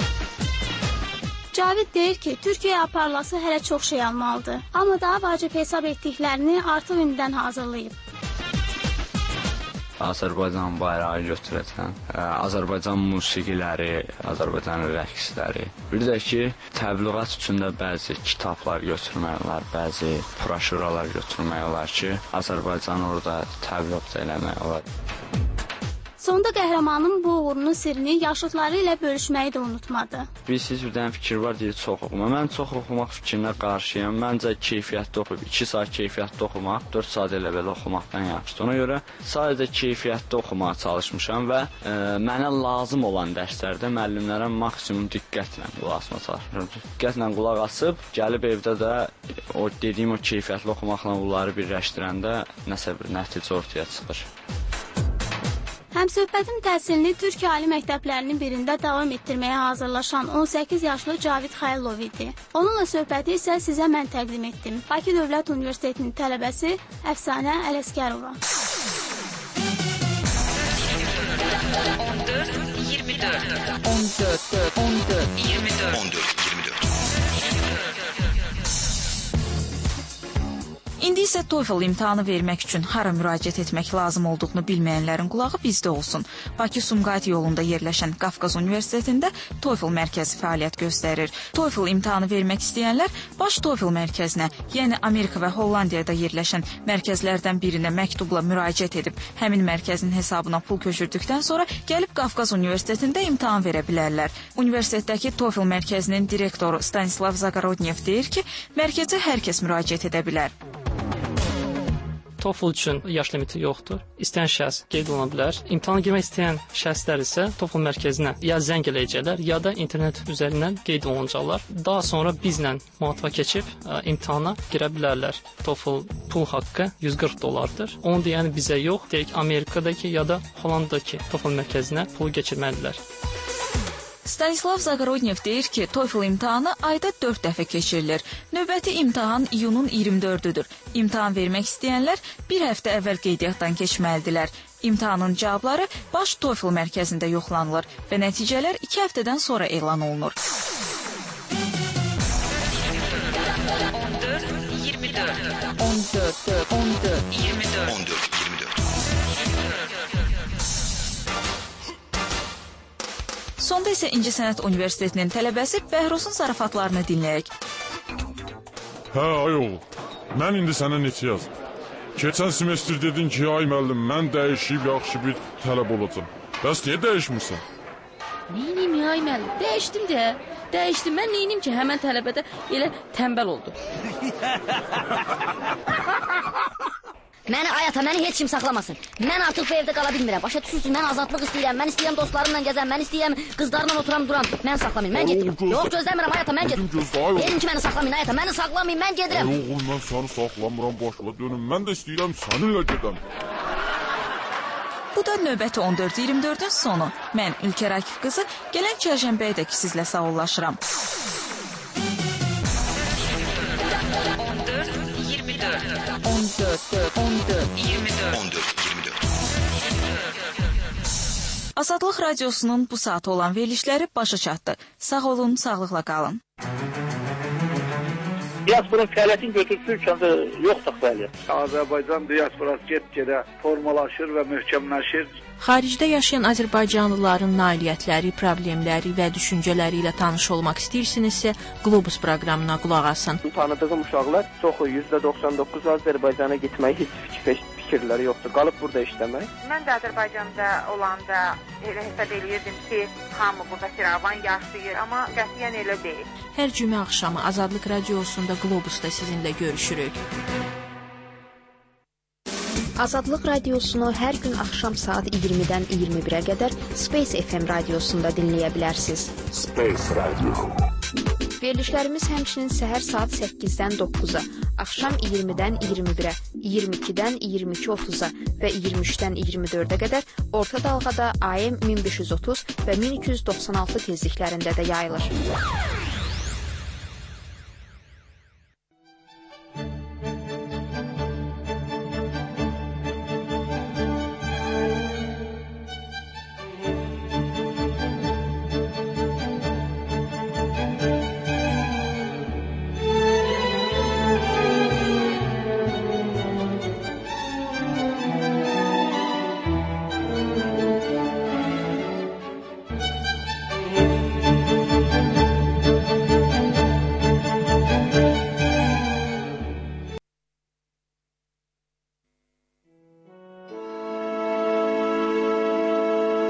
Cavid deyir ki, Türkiyəyə aparılası hələ çox şey almalıdır. Amma daha vacib hesab etdiklərini artıq indidən hazırlayıb. Azərbaycan bayrağı götürəcəm, Azərbaycan musiqiləri, Azərbaycan rəqsləri. Bir də ki, təbliğat üçün də bəzi kitablar götürmək olar, bəzi broşuralar götürmək olar ki, Azərbaycanı orada təbliğ eləmək olar. Sonda qəhrəmanın bu uğurunun sirrini yaşıdları ilə bölüşməyi də unutmadı. Siz bir dənə fikir var, deyir, çox oxuma. Mən çox oxumaq fikrinə qarşıyam. Məncə keyfiyyətli oxuyub, 2 saat keyfiyyətli oxumaq, 4 saat elə belə oxumaqdan yaxşıdır. Ona görə sadəcə keyfiyyətli oxumağa çalışmışam və mənə lazım olan dərslərdə müəllimlərə maksimum diqqətlə qulaq asmağa çalışmışam. Diqqətlə qulaq asıb, gəlib evdə də o dediyim o keyfiyyətli oxumaqla bunları birləşdirəndə nəsə bir nəticə ortaya çıxır. Həmsöhbətin təhsilini Türkiyə ali məktəblərinin birində davam etdirməyə hazırlaşan 18 yaşlı Cavid Xəylov idi. Onunla söhbəti isə sizə mən təqdim etdim. Bakı Dövlət Universitetinin tələbəsi Əfsanə Ələskərova. 14-24 İndi isə TOEFL imtahanı vermək üçün hara müraciət etmək lazım olduğunu bilməyənlərin qulağı bizdə olsun. Bakı-Sumqayıt yolunda yerləşən Qafqaz Universitetində TOEFL mərkəzi fəaliyyət göstərir. TOEFL imtahanı vermək istəyənlər baş TOEFL mərkəzinə, yəni Amerika və Hollandiyada yerləşən mərkəzlərdən birinə məktubla müraciət edib, həmin mərkəzin hesabına pul köçürdükdən sonra gəlib Qafqaz Universitetində imtahan verə bilərlər. Universitetdəki TOEFL mərkəzinin direktoru Stanislav Zagorodnyev deyir ki, mərkəzə hər kəs müraciət edə bilər. TOEFL üçün yaş limiti yoxdur. İstəyən şəxs qeyd oluna bilər. İmtahana girmək istəyən şəxslər isə TOEFL mərkəzinə ya zəng eləyəcəklər, ya da internet üzərindən qeyd olunacaqlar. Daha sonra bizlə mühatibə keçib imtahana girə bilərlər. TOEFL pul haqqı $140. Onu deyəni bizə yox, deyək Amerikadakı ya da Hollandadakı TOEFL mərkəzinə pul keçirməlidirlər. Stanislav Zagorodnyev deyir ki, TOEFL imtahanı ayda 4 dəfə keçirilir. Növbəti imtahan iyunun 24-düdür. İmtahan vermək istəyənlər bir həftə əvvəl qeydiyyatdan keçməlidirlər. İmtahanın cavabları baş TOEFL mərkəzində yoxlanılır və nəticələr 2 həftədən sonra elan olunur. 14-24 Sonda isə İncəsənət Universitetinin tələbəsi Bəhruzun zarafatlarını dinləyək. Hə, ay oğul, mən indi sənə neçə yazdım? Keçən semestr dedin ki, ay müəllim, mən dəyişib yaxşı bir tələb olacam. Bəs niyə dəyişmirsən? Neynim ya, ay müəllim, dəyişdim də. Dəyişdim, mən neynim ki, həmən tələbədə elə tənbəl oldu. Məni heç kim saxlamasın. Mən artıq bu evdə qala bilmirəm. Başa düşürsünüz, mən azadlıq istəyirəm. Mən istəyirəm dostlarımla gəzəm. Mən istəyirəm qızlarla oturam duram. Mən saxlamayın, mən gedirəm. Yox, gözləmirəm həyata, mən gedirəm. Dedim ki, məni saxlamayın həyata, məni saxlamayın, mən gedirəm. Oğul, mən səni saxlamıram, başla dönüm. Mən də istəyirəm səninlə gedəm. Bu da növbəti 14-24-ün sonu. Mən İlker Akif qızı gələn çərşənbəyədək sizlə sağollaşıram. 14-24 Azadlıq Radiosunun bu saat olan verilişləri başa çatdı. Sağ olun, sağlıqla qalın. Diasporun fəaliyyətin götürsün ölkəndə yoxdur fəaliyyət. Azərbaycan diasporası get-gedə formalaşır və möhkəmləşir. Xaricdə yaşayan azərbaycanlıların nailiyyətləri, problemləri və düşüncələri ilə tanış olmaq istəyirsinizsə, Globus proqramına qulaq asın. Tanıdığım uşaqlar çoxu %99 Azərbaycana getməyi heç fikirləri yoxdur. Qalıb burada işləmək. Mən də Azərbaycanda olanda elə hesab eləyirdim ki, hamı burada firavan yaşayır, amma qətiyyən elə deyil. Hər cümə axşamı Azadlıq Radiosunda Globusda sizinlə görüşürük. Azadlıq radiosunu hər gün axşam saat 20-dən 21-ə qədər Space FM radiosunda dinləyə bilərsiniz. Space Radio. Verilişlərimiz həmçinin səhər saat 8-dən 9-a, axşam 20-dən 21-ə, 22-dən 22:30-a və 23-dən 24-ə qədər orta dalğada AM 1530 və 1296 tezliklərində də yayılır.